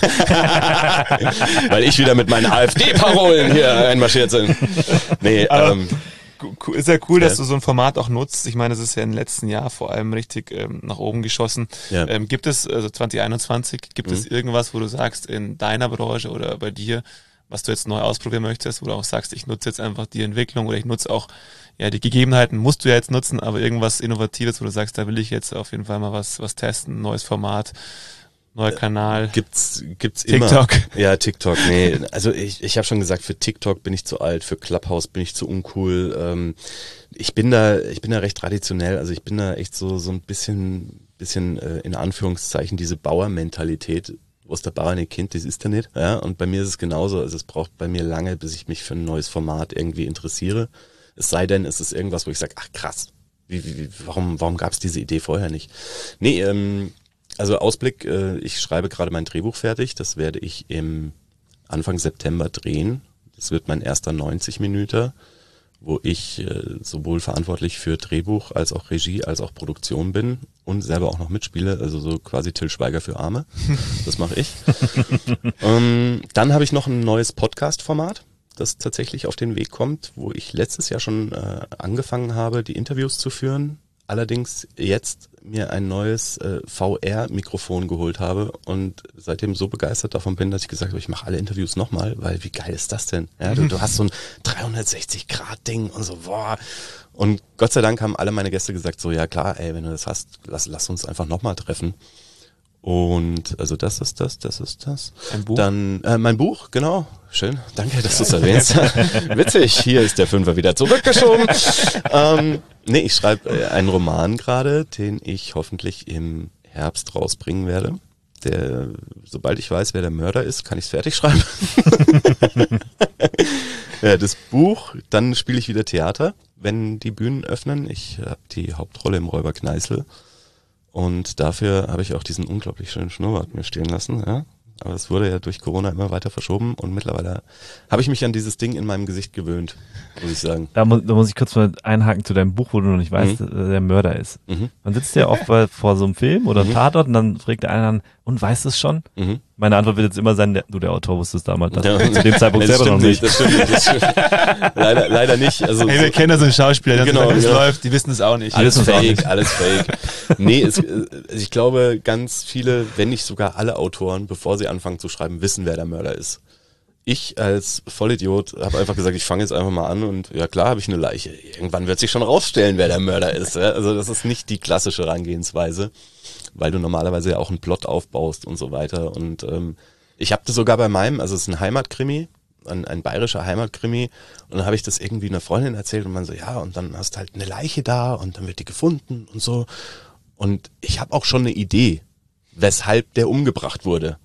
[SPEAKER 3] haben.
[SPEAKER 4] Weil ich wieder mit meinen AfD-Parolen hier einmarschiert bin. Nee,
[SPEAKER 3] ist ja cool, dass du so ein Format auch nutzt. Ich meine, es ist ja im letzten Jahr vor allem richtig nach oben geschossen. Ja. Gibt es, also 2021, gibt es irgendwas, wo du sagst, in deiner Branche oder bei dir, was du jetzt neu ausprobieren möchtest, wo du auch sagst, ich nutze jetzt einfach die Entwicklung oder ich nutze auch, ja, die Gegebenheiten musst du ja jetzt nutzen, aber irgendwas Innovatives, wo du sagst, da will ich jetzt auf jeden Fall mal was testen, neues Format, neuer Kanal.
[SPEAKER 4] Gibt's
[SPEAKER 3] TikTok.
[SPEAKER 4] Immer. Ja, TikTok, nee. Also ich habe schon gesagt, für TikTok bin ich zu alt, für Clubhouse bin ich zu uncool. Ich bin da recht traditionell, also ich bin da echt so ein bisschen in Anführungszeichen diese Bauermentalität. Wo ist der Bauer nicht Kind, das ist er nicht. Ja, und bei mir ist es genauso. Also es braucht bei mir lange, bis ich mich für ein neues Format irgendwie interessiere. Es sei denn, es ist irgendwas, wo ich sage, ach krass, warum gab es diese Idee vorher nicht? Nee, also Ausblick, ich schreibe gerade mein Drehbuch fertig. Das werde ich im Anfang September drehen. Das wird mein erster 90-Minüter, wo ich sowohl verantwortlich für Drehbuch als auch Regie als auch Produktion bin und selber auch noch mitspiele, also so quasi Till Schweiger für Arme. Das mache ich. Dann habe ich noch ein neues Podcast-Format, das tatsächlich auf den Weg kommt, wo ich letztes Jahr schon angefangen habe, die Interviews zu führen. Allerdings jetzt mir ein neues VR-Mikrofon geholt habe und seitdem so begeistert davon bin, dass ich gesagt habe, ich mache alle Interviews nochmal, weil wie geil ist das denn? Ja, du hast so ein 360-Grad-Ding und so, boah. Und Gott sei Dank haben alle meine Gäste gesagt, so ja klar, ey, wenn du das hast, lass uns einfach nochmal treffen. Und also das ist das.
[SPEAKER 3] Ein Buch?
[SPEAKER 4] Dann mein Buch, genau. Schön, danke, dass du es erwähnst. Witzig, hier ist der Fünfer wieder zurückgeschoben. Nee, ich schreibe einen Roman gerade, den ich hoffentlich im Herbst rausbringen werde. Sobald ich weiß, wer der Mörder ist, kann ich es fertig schreiben. Ja, das Buch, dann spiele ich wieder Theater, wenn die Bühnen öffnen. Ich habe die Hauptrolle im Räuber Kneißl. Und dafür habe ich auch diesen unglaublich schönen Schnurrbart mir stehen lassen, ja. Aber es wurde ja durch Corona immer weiter verschoben und mittlerweile habe ich mich an dieses Ding in meinem Gesicht gewöhnt, muss ich sagen.
[SPEAKER 2] Da muss ich kurz mal einhaken zu deinem Buch, wo du noch nicht weißt, wer der Mörder ist. Man sitzt ja oft vor so einem Film oder Tatort und dann fragt der eine an, und weißt du es schon? Meine Antwort wird jetzt immer sein, der Autor wusste es damals, zu dem Zeitpunkt selber noch nicht.
[SPEAKER 4] Das stimmt nicht. Leider nicht. Also,
[SPEAKER 3] hey, wir kennen ja so einen Schauspieler, der
[SPEAKER 4] genau.
[SPEAKER 3] läuft, die wissen es auch nicht.
[SPEAKER 4] Alles fake. Nee, ich glaube, ganz viele, wenn nicht sogar alle Autoren, bevor sie anfangen zu schreiben, wissen, wer der Mörder ist. Ich als Vollidiot habe einfach gesagt, ich fange jetzt einfach mal an und ja klar, habe ich eine Leiche. Irgendwann wird sich schon rausstellen, wer der Mörder ist. Ja? Also das ist nicht die klassische Herangehensweise, weil du normalerweise ja auch einen Plot aufbaust und so weiter. Und ich habe das sogar bei meinem, also es ist ein Heimatkrimi, ein bayerischer Heimatkrimi, und dann habe ich das irgendwie einer Freundin erzählt und man so, ja, und dann hast halt eine Leiche da und dann wird die gefunden und so. Und ich habe auch schon eine Idee, weshalb der umgebracht wurde.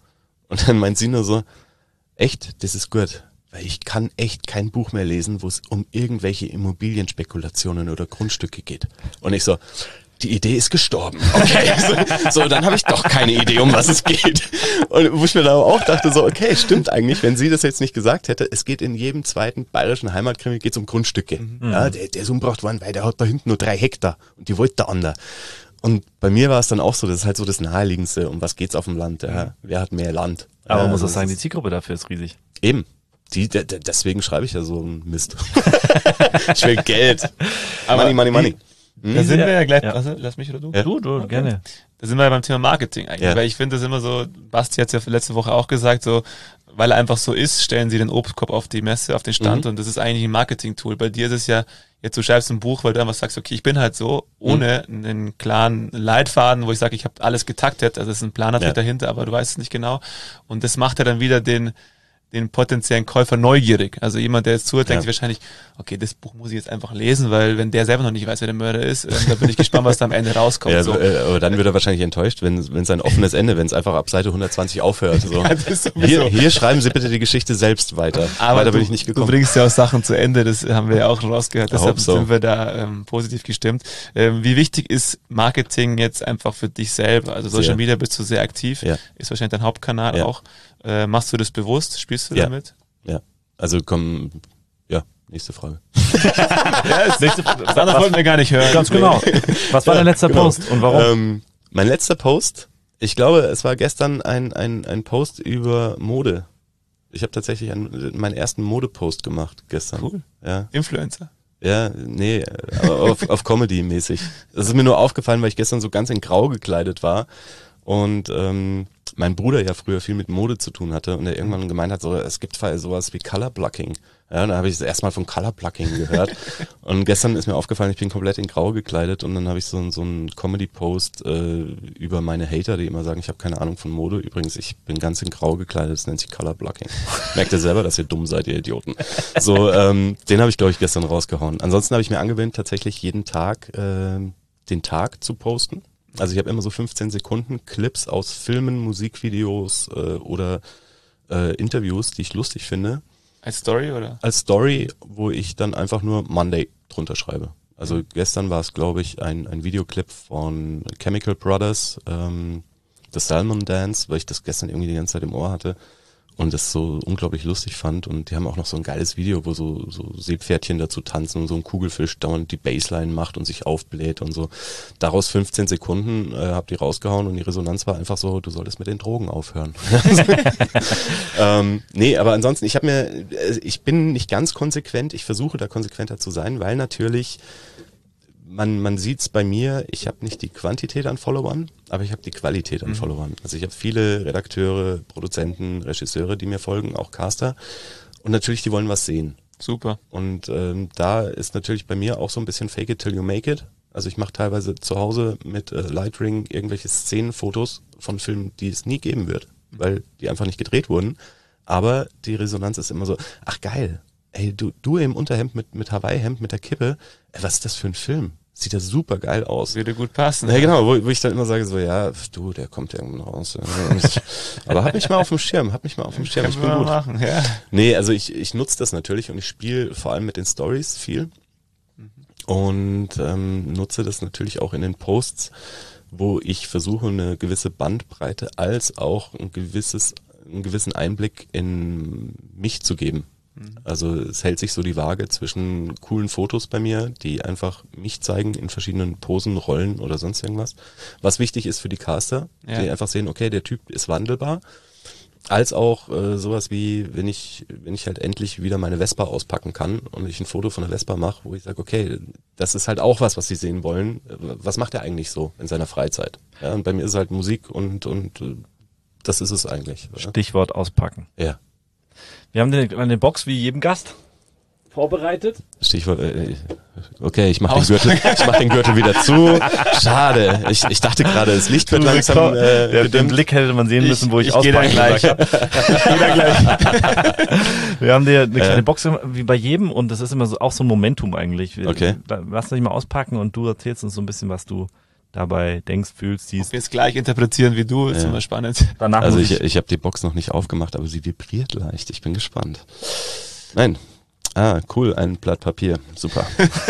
[SPEAKER 4] Und dann meint sie nur so, echt, das ist gut. Weil ich kann echt kein Buch mehr lesen, wo es um irgendwelche Immobilienspekulationen oder Grundstücke geht. Und ich so, die Idee ist gestorben. Okay, so dann habe ich doch keine Idee, um was es geht. Und wo ich mir da auch dachte, so, okay, stimmt eigentlich, wenn sie das jetzt nicht gesagt hätte, es geht in jedem zweiten bayerischen Heimatkrimi geht's um Grundstücke. Ja, der ist umgebracht worden, weil der hat da hinten nur 3 Hektar und die wollte da andere. Und bei mir war es dann auch so, das ist halt so das Naheliegendste, um was geht's auf dem Land, ja. Wer hat mehr Land?
[SPEAKER 2] Aber man muss auch sagen, die Zielgruppe dafür ist riesig.
[SPEAKER 4] Eben. Deswegen schreibe ich ja so einen Mist. Ich will Geld. Money.
[SPEAKER 3] Da sind wir ja gleich, also, lass mich oder du?
[SPEAKER 2] Ja. Du, gerne.
[SPEAKER 3] Da sind wir ja beim Thema Marketing eigentlich, weil ich finde das immer so, Basti hat es ja letzte Woche auch gesagt, so, weil er einfach so ist, stellen sie den Obstkorb auf die Messe, auf den Stand und das ist eigentlich ein Marketing-Tool. Bei dir ist es ja, jetzt du schreibst ein Buch, weil du einfach sagst, okay, ich bin halt so, ohne einen klaren Leitfaden, wo ich sage, ich habe alles getaktet, also es ist ein Planer dahinter, aber du weißt es nicht genau. Und das macht ja dann wieder den potenziellen Käufer neugierig. Also jemand, der jetzt zuhört, denkt sich wahrscheinlich, okay, das Buch muss ich jetzt einfach lesen, weil wenn der selber noch nicht weiß, wer der Mörder ist, da bin ich gespannt, was da am Ende rauskommt.
[SPEAKER 4] Ja, so. Aber dann wird er wahrscheinlich enttäuscht, wenn es ein offenes Ende, wenn es einfach ab Seite 120 aufhört. So. Ja, hier schreiben Sie bitte die Geschichte selbst weiter.
[SPEAKER 3] Aber
[SPEAKER 4] weiter bin ich nicht gekommen.
[SPEAKER 3] Du bringst ja auch Sachen zu Ende, das haben wir ja auch schon rausgehört, deshalb sind wir da positiv gestimmt. Wie wichtig ist Marketing jetzt einfach für dich selber? Also Social Media bist du sehr aktiv, ist wahrscheinlich dein Hauptkanal auch. Machst du das bewusst? Spielst du damit?
[SPEAKER 4] Ja, also nächste Frage.
[SPEAKER 3] Das wollten wir gar nicht hören.
[SPEAKER 2] Ganz genau. Was war dein letzter Post und warum?
[SPEAKER 4] Mein letzter Post, ich glaube, es war gestern ein Post über Mode. Ich habe tatsächlich meinen ersten Modepost gemacht gestern.
[SPEAKER 3] Cool.
[SPEAKER 4] Ja.
[SPEAKER 3] Influencer.
[SPEAKER 4] Ja, nee, aber auf Comedy-mäßig. Das ist mir nur aufgefallen, weil ich gestern so ganz in Grau gekleidet war und mein Bruder ja früher viel mit Mode zu tun hatte und er irgendwann gemeint hat, so es gibt sowas wie Color Blocking. Ja, da habe ich das erstmal von Color Blocking gehört und gestern ist mir aufgefallen, ich bin komplett in Grau gekleidet und dann habe ich so einen Comedy-Post über meine Hater, die immer sagen, ich habe keine Ahnung von Mode. Übrigens, ich bin ganz in Grau gekleidet, das nennt sich Color Blocking. Merkt ihr selber, dass ihr dumm seid, ihr Idioten. So, den habe ich, glaube ich, gestern rausgehauen. Ansonsten habe ich mir angewöhnt, tatsächlich jeden Tag den Tag zu posten. Also ich habe immer so 15 Sekunden Clips aus Filmen, Musikvideos oder Interviews, die ich lustig finde.
[SPEAKER 3] Als Story oder?
[SPEAKER 4] Als Story, wo ich dann einfach nur Monday drunter schreibe. Also gestern war es, glaube ich, ein Videoclip von Chemical Brothers, The Salmon Dance, weil ich das gestern irgendwie die ganze Zeit im Ohr hatte und das so unglaublich lustig fand. Und die haben auch noch so ein geiles Video, wo so Seepferdchen dazu tanzen und so ein Kugelfisch dauernd die Bassline macht und sich aufbläht und so. Daraus 15 Sekunden hab die rausgehauen und die Resonanz war einfach so, du solltest mit den Drogen aufhören. Nee, aber ansonsten, ich bin nicht ganz konsequent, ich versuche da konsequenter zu sein, weil natürlich man sieht's bei mir, ich habe nicht die Quantität an Followern, aber ich habe die Qualität an Followern. Also ich habe viele Redakteure, Produzenten, Regisseure, die mir folgen, auch Caster. Und natürlich, die wollen was sehen.
[SPEAKER 3] Super.
[SPEAKER 4] Und da ist natürlich bei mir auch so ein bisschen fake it till you make it. Also ich mache teilweise zu Hause mit Lightring irgendwelche Szenenfotos von Filmen, die es nie geben wird, weil die einfach nicht gedreht wurden. Aber die Resonanz ist immer so, ach geil, ey, du im Unterhemd mit Hawaii-Hemd, mit der Kippe, ey, was ist das für ein Film? Sieht ja super geil aus.
[SPEAKER 3] Würde gut passen.
[SPEAKER 4] Ja, genau, wo ich dann immer sage so, ja, der kommt irgendwann raus. Aber hab mich mal auf dem Schirm, ich bin gut.
[SPEAKER 3] Machen, ja.
[SPEAKER 4] Nee, also ich nutze das natürlich und ich spiele vor allem mit den Stories viel und nutze das natürlich auch in den Posts, wo ich versuche, eine gewisse Bandbreite als auch einen gewissen Einblick in mich zu geben. Also es hält sich so die Waage zwischen coolen Fotos bei mir, die einfach mich zeigen in verschiedenen Posen, Rollen oder sonst irgendwas. Was wichtig ist für die Caster, die einfach sehen, okay, der Typ ist wandelbar. Als auch sowas wie, wenn ich halt endlich wieder meine Vespa auspacken kann und ich ein Foto von der Vespa mache, wo ich sage, okay, das ist halt auch was sie sehen wollen. Was macht er eigentlich so in seiner Freizeit? Ja, und bei mir ist es halt Musik und das ist es eigentlich. Oder?
[SPEAKER 2] Stichwort auspacken.
[SPEAKER 4] Ja.
[SPEAKER 2] Wir haben eine Box wie jedem Gast vorbereitet.
[SPEAKER 4] Stichwort, okay, ich mach den Gürtel wieder zu. Schade. Ich dachte gerade, das Licht wird langsam
[SPEAKER 2] den Blick hätte man sehen müssen, wo ich auspacken gesagt habe. Wir haben dir eine kleine Box wie bei jedem und das ist immer so auch so ein Momentum eigentlich.
[SPEAKER 4] Okay.
[SPEAKER 2] Lass dich mal auspacken und du erzählst uns so ein bisschen, was du dabei denkst, fühlst, siehst.
[SPEAKER 3] Ob wir es gleich interpretieren wie du, ist immer spannend.
[SPEAKER 2] Danach
[SPEAKER 4] also ich habe die Box noch nicht aufgemacht, aber sie vibriert leicht. Ich bin gespannt. Nein. Cool, ein Blatt Papier. Super.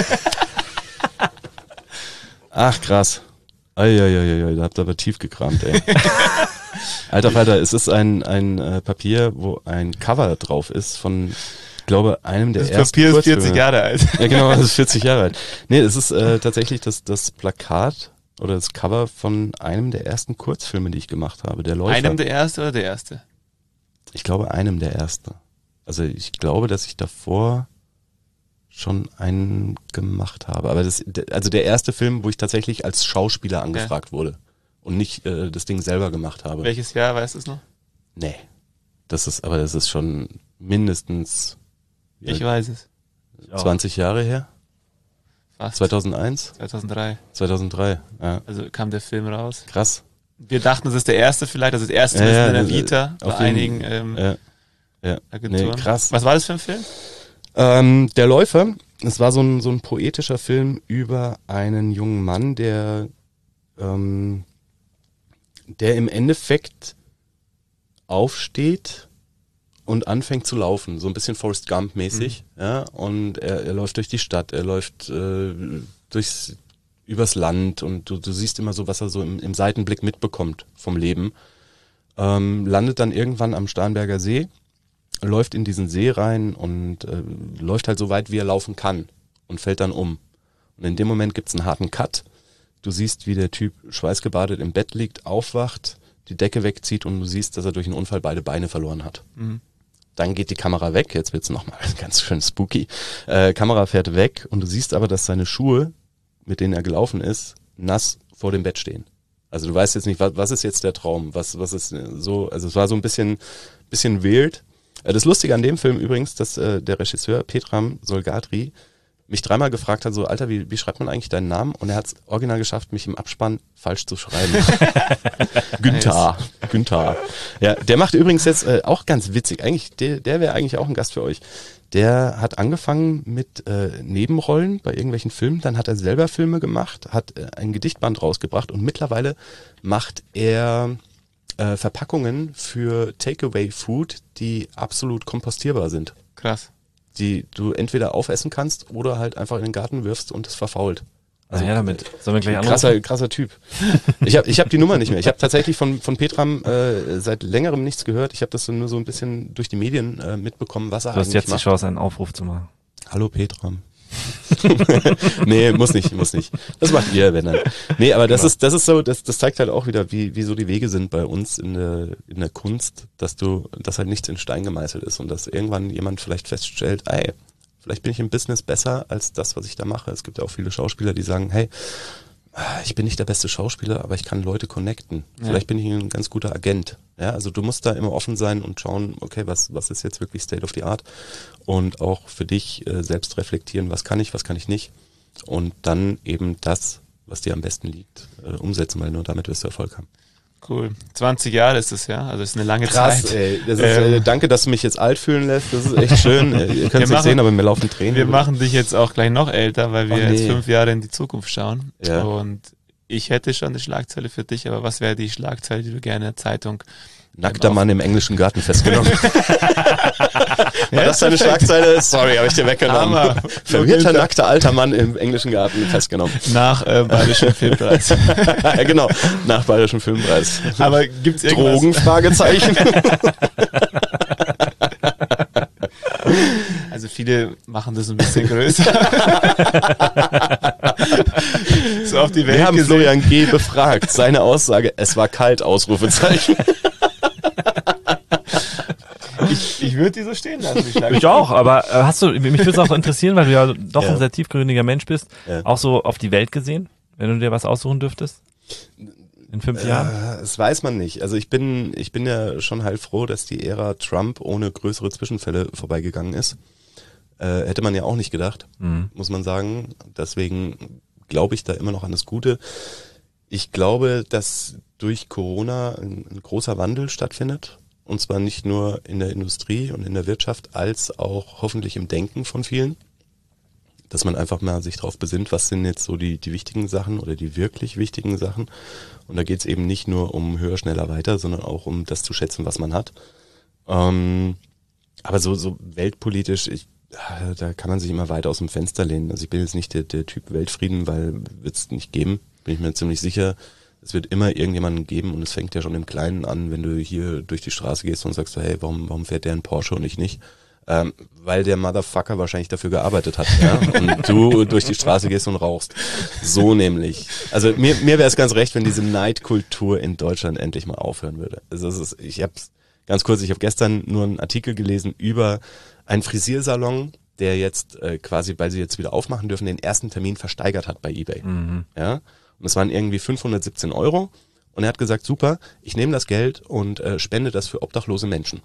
[SPEAKER 4] Ach, krass. Da habt ihr aber tief gekramt, ey. Alter Falter, es ist ein Papier, wo ein Cover drauf ist von, ich glaube, einem der ersten
[SPEAKER 3] Papier ist 40 Jahre alt.
[SPEAKER 4] Ja, genau, das ist 40 Jahre alt. Nee, es ist tatsächlich das Plakat oder das Cover von einem der ersten Kurzfilme, die ich gemacht habe, der Läufer.
[SPEAKER 3] Einem der erste oder der erste?
[SPEAKER 4] Ich glaube, einem der ersten. Also ich glaube, dass ich davor schon einen gemacht habe. Aber also der erste Film, wo ich tatsächlich als Schauspieler angefragt wurde und nicht das Ding selber gemacht habe.
[SPEAKER 3] Welches Jahr, weißt du es noch?
[SPEAKER 4] Nee. Das ist schon mindestens
[SPEAKER 3] Ich weiß es.
[SPEAKER 4] 20 Jahre her.
[SPEAKER 3] Fast.
[SPEAKER 4] 2001?
[SPEAKER 3] 2003.
[SPEAKER 4] 2003, ja.
[SPEAKER 3] Also kam der Film raus.
[SPEAKER 4] Krass.
[SPEAKER 3] Wir dachten, das ist der erste vielleicht, das ist das erste in der Vita bei einigen Agenturen.
[SPEAKER 4] Nee, krass.
[SPEAKER 3] Was war das für ein Film?
[SPEAKER 4] Der Läufer, es war so ein poetischer Film über einen jungen Mann, der im Endeffekt aufsteht und anfängt zu laufen, so ein bisschen Forrest Gump mäßig, ja, und er läuft durch die Stadt, er läuft übers Land und du siehst immer so, was er so im Seitenblick mitbekommt vom Leben, landet dann irgendwann am Starnberger See, läuft in diesen See rein und läuft halt so weit, wie er laufen kann und fällt dann um. Und in dem Moment gibt's einen harten Cut. Du siehst, wie der Typ schweißgebadet im Bett liegt, aufwacht, die Decke wegzieht und du siehst, dass er durch einen Unfall beide Beine verloren hat. Mhm. Dann geht die Kamera weg, jetzt wird's nochmal ganz schön spooky. Kamera fährt weg und du siehst aber, dass seine Schuhe, mit denen er gelaufen ist, nass vor dem Bett stehen. Also du weißt jetzt nicht, was ist jetzt der Traum, was ist so, also es war so ein bisschen wild. Das Lustige an dem Film übrigens, dass der Regisseur Petram Solgatri mich dreimal gefragt hat, so, Alter, wie schreibt man eigentlich deinen Namen? Und er hat es original geschafft, mich im Abspann falsch zu schreiben. Günther. Ja, der macht übrigens jetzt auch ganz witzig. Eigentlich, der wäre eigentlich auch ein Gast für euch. Der hat angefangen mit Nebenrollen bei irgendwelchen Filmen, dann hat er selber Filme gemacht, hat ein Gedichtband rausgebracht und mittlerweile macht er Verpackungen für Takeaway-Food, die absolut kompostierbar sind.
[SPEAKER 3] Krass.
[SPEAKER 4] Die du entweder aufessen kannst oder halt einfach in den Garten wirfst und es verfault.
[SPEAKER 2] Also ja, damit. Sollen wir gleich anrufen?
[SPEAKER 4] Krasser Typ. Ich hab die Nummer nicht mehr. Ich habe tatsächlich von Petram seit längerem nichts gehört. Ich habe das nur so ein bisschen durch die Medien mitbekommen, was er eigentlich macht.
[SPEAKER 2] Du hast jetzt die Chance, einen Aufruf zu machen.
[SPEAKER 4] Hallo Petram. Nee, muss nicht. Das macht ihr, wenn dann. Nee, aber das ist so, das zeigt halt auch wieder, wie so die Wege sind bei uns in der Kunst, dass halt nichts in Stein gemeißelt ist und dass irgendwann jemand vielleicht feststellt, ey, vielleicht bin ich im Business besser als das, was ich da mache. Es gibt ja auch viele Schauspieler, die sagen, hey, ich bin nicht der beste Schauspieler, aber ich kann Leute connecten. Ja. Vielleicht bin ich ein ganz guter Agent. Ja, also du musst da immer offen sein und schauen, okay, was ist jetzt wirklich State of the Art? Und auch für dich selbst reflektieren, was kann ich nicht? Und dann eben das, was dir am besten liegt, umsetzen, weil nur damit wirst du Erfolg haben.
[SPEAKER 3] Cool. 20 Jahre ist es, ja. Also ist eine lange
[SPEAKER 4] Krass,
[SPEAKER 3] Zeit.
[SPEAKER 4] Ey. Das ist, danke, dass du mich jetzt alt fühlen lässt. Das ist echt schön. Ihr könnt es nicht sehen, aber mir laufen Tränen.
[SPEAKER 3] Wir machen dich jetzt auch gleich noch älter, weil wir jetzt 5 Jahre in die Zukunft schauen. Ja. Und ich hätte schon eine Schlagzeile für dich, aber was wäre die Schlagzeile, die du gerne in der Zeitung...
[SPEAKER 4] Nackter Mann im englischen Garten festgenommen. War das deine Schlagzeile? Sorry, habe ich dir weggenommen. Verwirrter, nackter, alter Mann im englischen Garten festgenommen.
[SPEAKER 3] Nach Bayerischen Filmpreis.
[SPEAKER 4] Ja, genau, nach Bayerischen Filmpreis.
[SPEAKER 3] Aber gibt's irgendwas?
[SPEAKER 4] Drogen? Fragezeichen.
[SPEAKER 3] Also viele machen das ein bisschen größer. So auf die Welt
[SPEAKER 4] Wir haben
[SPEAKER 3] gesehen.
[SPEAKER 4] Florian G. befragt. Seine Aussage, es war kalt, Ausrufezeichen.
[SPEAKER 3] Ich würde die so stehen lassen.
[SPEAKER 2] Ich auch, aber mich würde es auch interessieren, weil du ja doch ein sehr tiefgründiger Mensch bist, auch so auf die Welt gesehen, wenn du dir was aussuchen dürftest? In 5 Jahren?
[SPEAKER 4] Das weiß man nicht. Also ich bin ja schon heilfroh, dass die Ära Trump ohne größere Zwischenfälle vorbeigegangen ist. Hätte man ja auch nicht gedacht, muss man sagen. Deswegen glaube ich da immer noch an das Gute. Ich glaube, dass durch Corona ein großer Wandel stattfindet. Und zwar nicht nur in der Industrie und in der Wirtschaft, als auch hoffentlich im Denken von vielen. dass man einfach mal sich drauf besinnt, was sind jetzt so die wichtigen Sachen oder die wirklich wichtigen Sachen. Und da geht es eben nicht nur um höher, schneller, weiter, sondern auch um das zu schätzen, was man hat. Aber so weltpolitisch, da kann man sich immer weiter aus dem Fenster lehnen. Also ich bin jetzt nicht der Typ Weltfrieden, weil wird es nicht geben, bin ich mir ziemlich sicher. Es wird immer irgendjemanden geben und es fängt ja schon im Kleinen an, wenn du hier durch die Straße gehst und sagst, hey, warum fährt der einen Porsche und ich nicht? Weil der Motherfucker wahrscheinlich dafür gearbeitet hat, ja? Und du durch die Straße gehst und rauchst. So nämlich. Also mir wäre es ganz recht, wenn diese Neidkultur in Deutschland endlich mal aufhören würde. Also ich habe gestern nur einen Artikel gelesen über einen Frisiersalon, der jetzt quasi, weil sie jetzt wieder aufmachen dürfen, den ersten Termin versteigert hat bei eBay. Mhm. Ja? Und es waren irgendwie 517 € und er hat gesagt, super, ich nehme das Geld und spende das für obdachlose Menschen.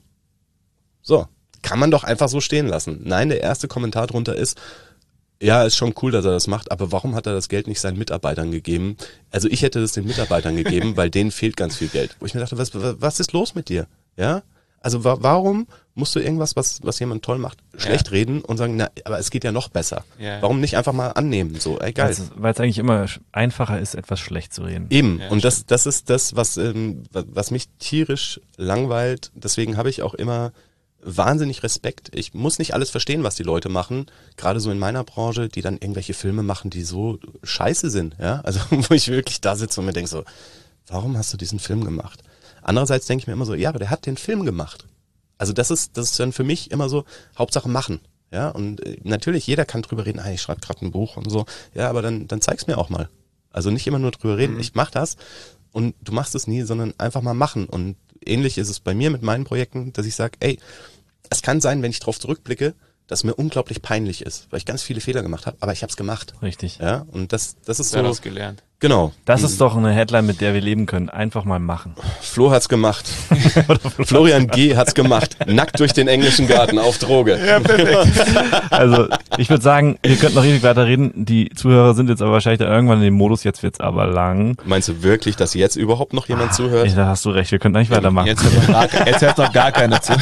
[SPEAKER 4] So. Kann man doch einfach so stehen lassen. Nein, der erste Kommentar drunter ist, ja, ist schon cool, dass er das macht, aber warum hat er das Geld nicht seinen Mitarbeitern gegeben? Also ich hätte das den Mitarbeitern gegeben, weil denen fehlt ganz viel Geld. Wo ich mir dachte, was ist los mit dir? Ja? Also warum musst du irgendwas, was jemand toll macht, schlecht reden und sagen, na, aber es geht ja noch besser. Ja. Warum nicht einfach mal annehmen? So, egal.
[SPEAKER 2] Weil es eigentlich immer einfacher ist, etwas schlecht zu reden.
[SPEAKER 4] Eben. Ja, und das ist das, was mich tierisch langweilt. Deswegen habe ich auch immer wahnsinnig Respekt. Ich muss nicht alles verstehen, was die Leute machen, gerade so in meiner Branche, die dann irgendwelche Filme machen, die so scheiße sind, ja, also wo ich wirklich da sitze und mir denke so, warum hast du diesen Film gemacht? Andererseits denke ich mir immer so, ja, aber der hat den Film gemacht. Also das ist dann für mich immer so, Hauptsache machen, ja, und natürlich, jeder kann drüber reden, ich schreibe gerade ein Buch und so, ja, aber dann zeig's mir auch mal. Also nicht immer nur drüber reden, ich mach das und du machst es nie, sondern einfach mal machen. Und ähnlich ist es bei mir mit meinen Projekten, dass ich sage, es kann sein, wenn ich drauf zurückblicke, dass mir unglaublich peinlich ist, weil ich ganz viele Fehler gemacht habe, aber ich habe es gemacht.
[SPEAKER 2] Richtig.
[SPEAKER 4] Ja, und das ist so.
[SPEAKER 3] Daraus gelernt.
[SPEAKER 4] Genau.
[SPEAKER 2] Das ist doch eine Headline, mit der wir leben können. Einfach mal machen.
[SPEAKER 4] Flo hat's gemacht. Florian G. hat's gemacht. Nackt durch den englischen Garten auf Droge. Ja,
[SPEAKER 2] perfekt. Also, ich würde sagen, wir könnten noch ewig weiterreden. Die Zuhörer sind jetzt aber wahrscheinlich dann irgendwann in dem Modus, jetzt wird's aber lang.
[SPEAKER 4] Meinst du wirklich, dass jetzt überhaupt noch jemand zuhört?
[SPEAKER 2] Da hast du recht, wir können eigentlich weitermachen.
[SPEAKER 3] Jetzt hört noch gar keiner zu.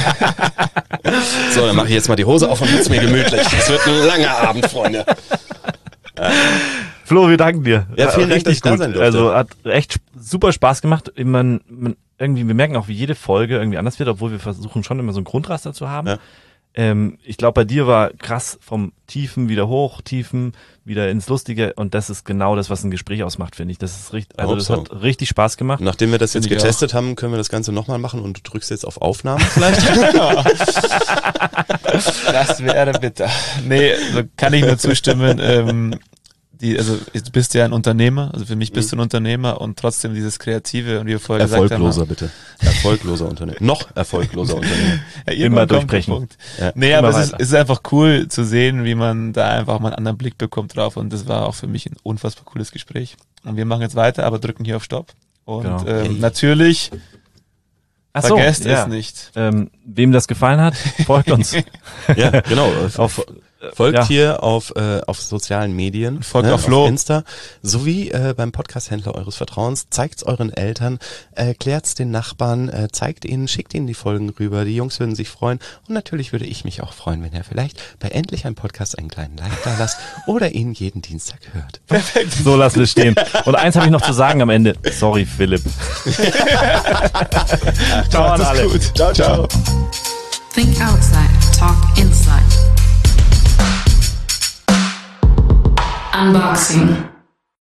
[SPEAKER 4] So, dann mache ich jetzt mal die Hose auf und wird's mir gemütlich. Es wird ein langer Abend, Freunde.
[SPEAKER 2] Flo, wir danken dir.
[SPEAKER 4] Ja, vielen Dank, dass ich da sein durfte.
[SPEAKER 2] Also hat echt super Spaß gemacht. Wir merken auch, wie jede Folge irgendwie anders wird, obwohl wir versuchen schon immer so ein Grundraster zu haben. Ja. Ich glaube, bei dir war krass vom Tiefen wieder hoch, Tiefen wieder ins Lustige und das ist genau das, was ein Gespräch ausmacht, finde ich. Das ist richtig, also das hat richtig Spaß gemacht.
[SPEAKER 4] Nachdem wir das jetzt getestet haben, können wir das Ganze nochmal machen und du drückst jetzt auf Aufnahme vielleicht?
[SPEAKER 3] Das wäre bitter. Nee, also kann ich nur zustimmen. Du bist ja ein Unternehmer, also für mich bist du ein Unternehmer und trotzdem dieses Kreative und wie wir vorher gesagt haben.
[SPEAKER 4] Erfolgloser Unternehmer. Noch erfolgloser Unternehmer.
[SPEAKER 2] Ja, immer durchbrechen.
[SPEAKER 3] Ja, nee, aber es ist einfach cool zu sehen, wie man da einfach mal einen anderen Blick bekommt drauf und das war auch für mich ein unfassbar cooles Gespräch. Und wir machen jetzt weiter, aber drücken hier auf Stopp. Und natürlich vergesst es nicht.
[SPEAKER 2] Wem das gefallen hat, folgt uns.
[SPEAKER 4] Ja, genau. Folgt hier auf sozialen Medien, folgt auf Insta, sowie beim Podcast-Händler eures Vertrauens. Zeigt's euren Eltern, klärt's den Nachbarn, schickt ihnen die Folgen rüber. Die Jungs würden sich freuen. Und natürlich würde ich mich auch freuen, wenn ihr vielleicht bei Endlich ein Podcast einen kleinen Like da lasst oder ihn jeden Dienstag hört.
[SPEAKER 2] Perfekt. So lassen wir es stehen. Und eins habe ich noch zu sagen am Ende. Sorry, Philipp.
[SPEAKER 4] Ciao an alle. Gut. Ciao, ciao.
[SPEAKER 1] Think outside, talk inside. Unboxing.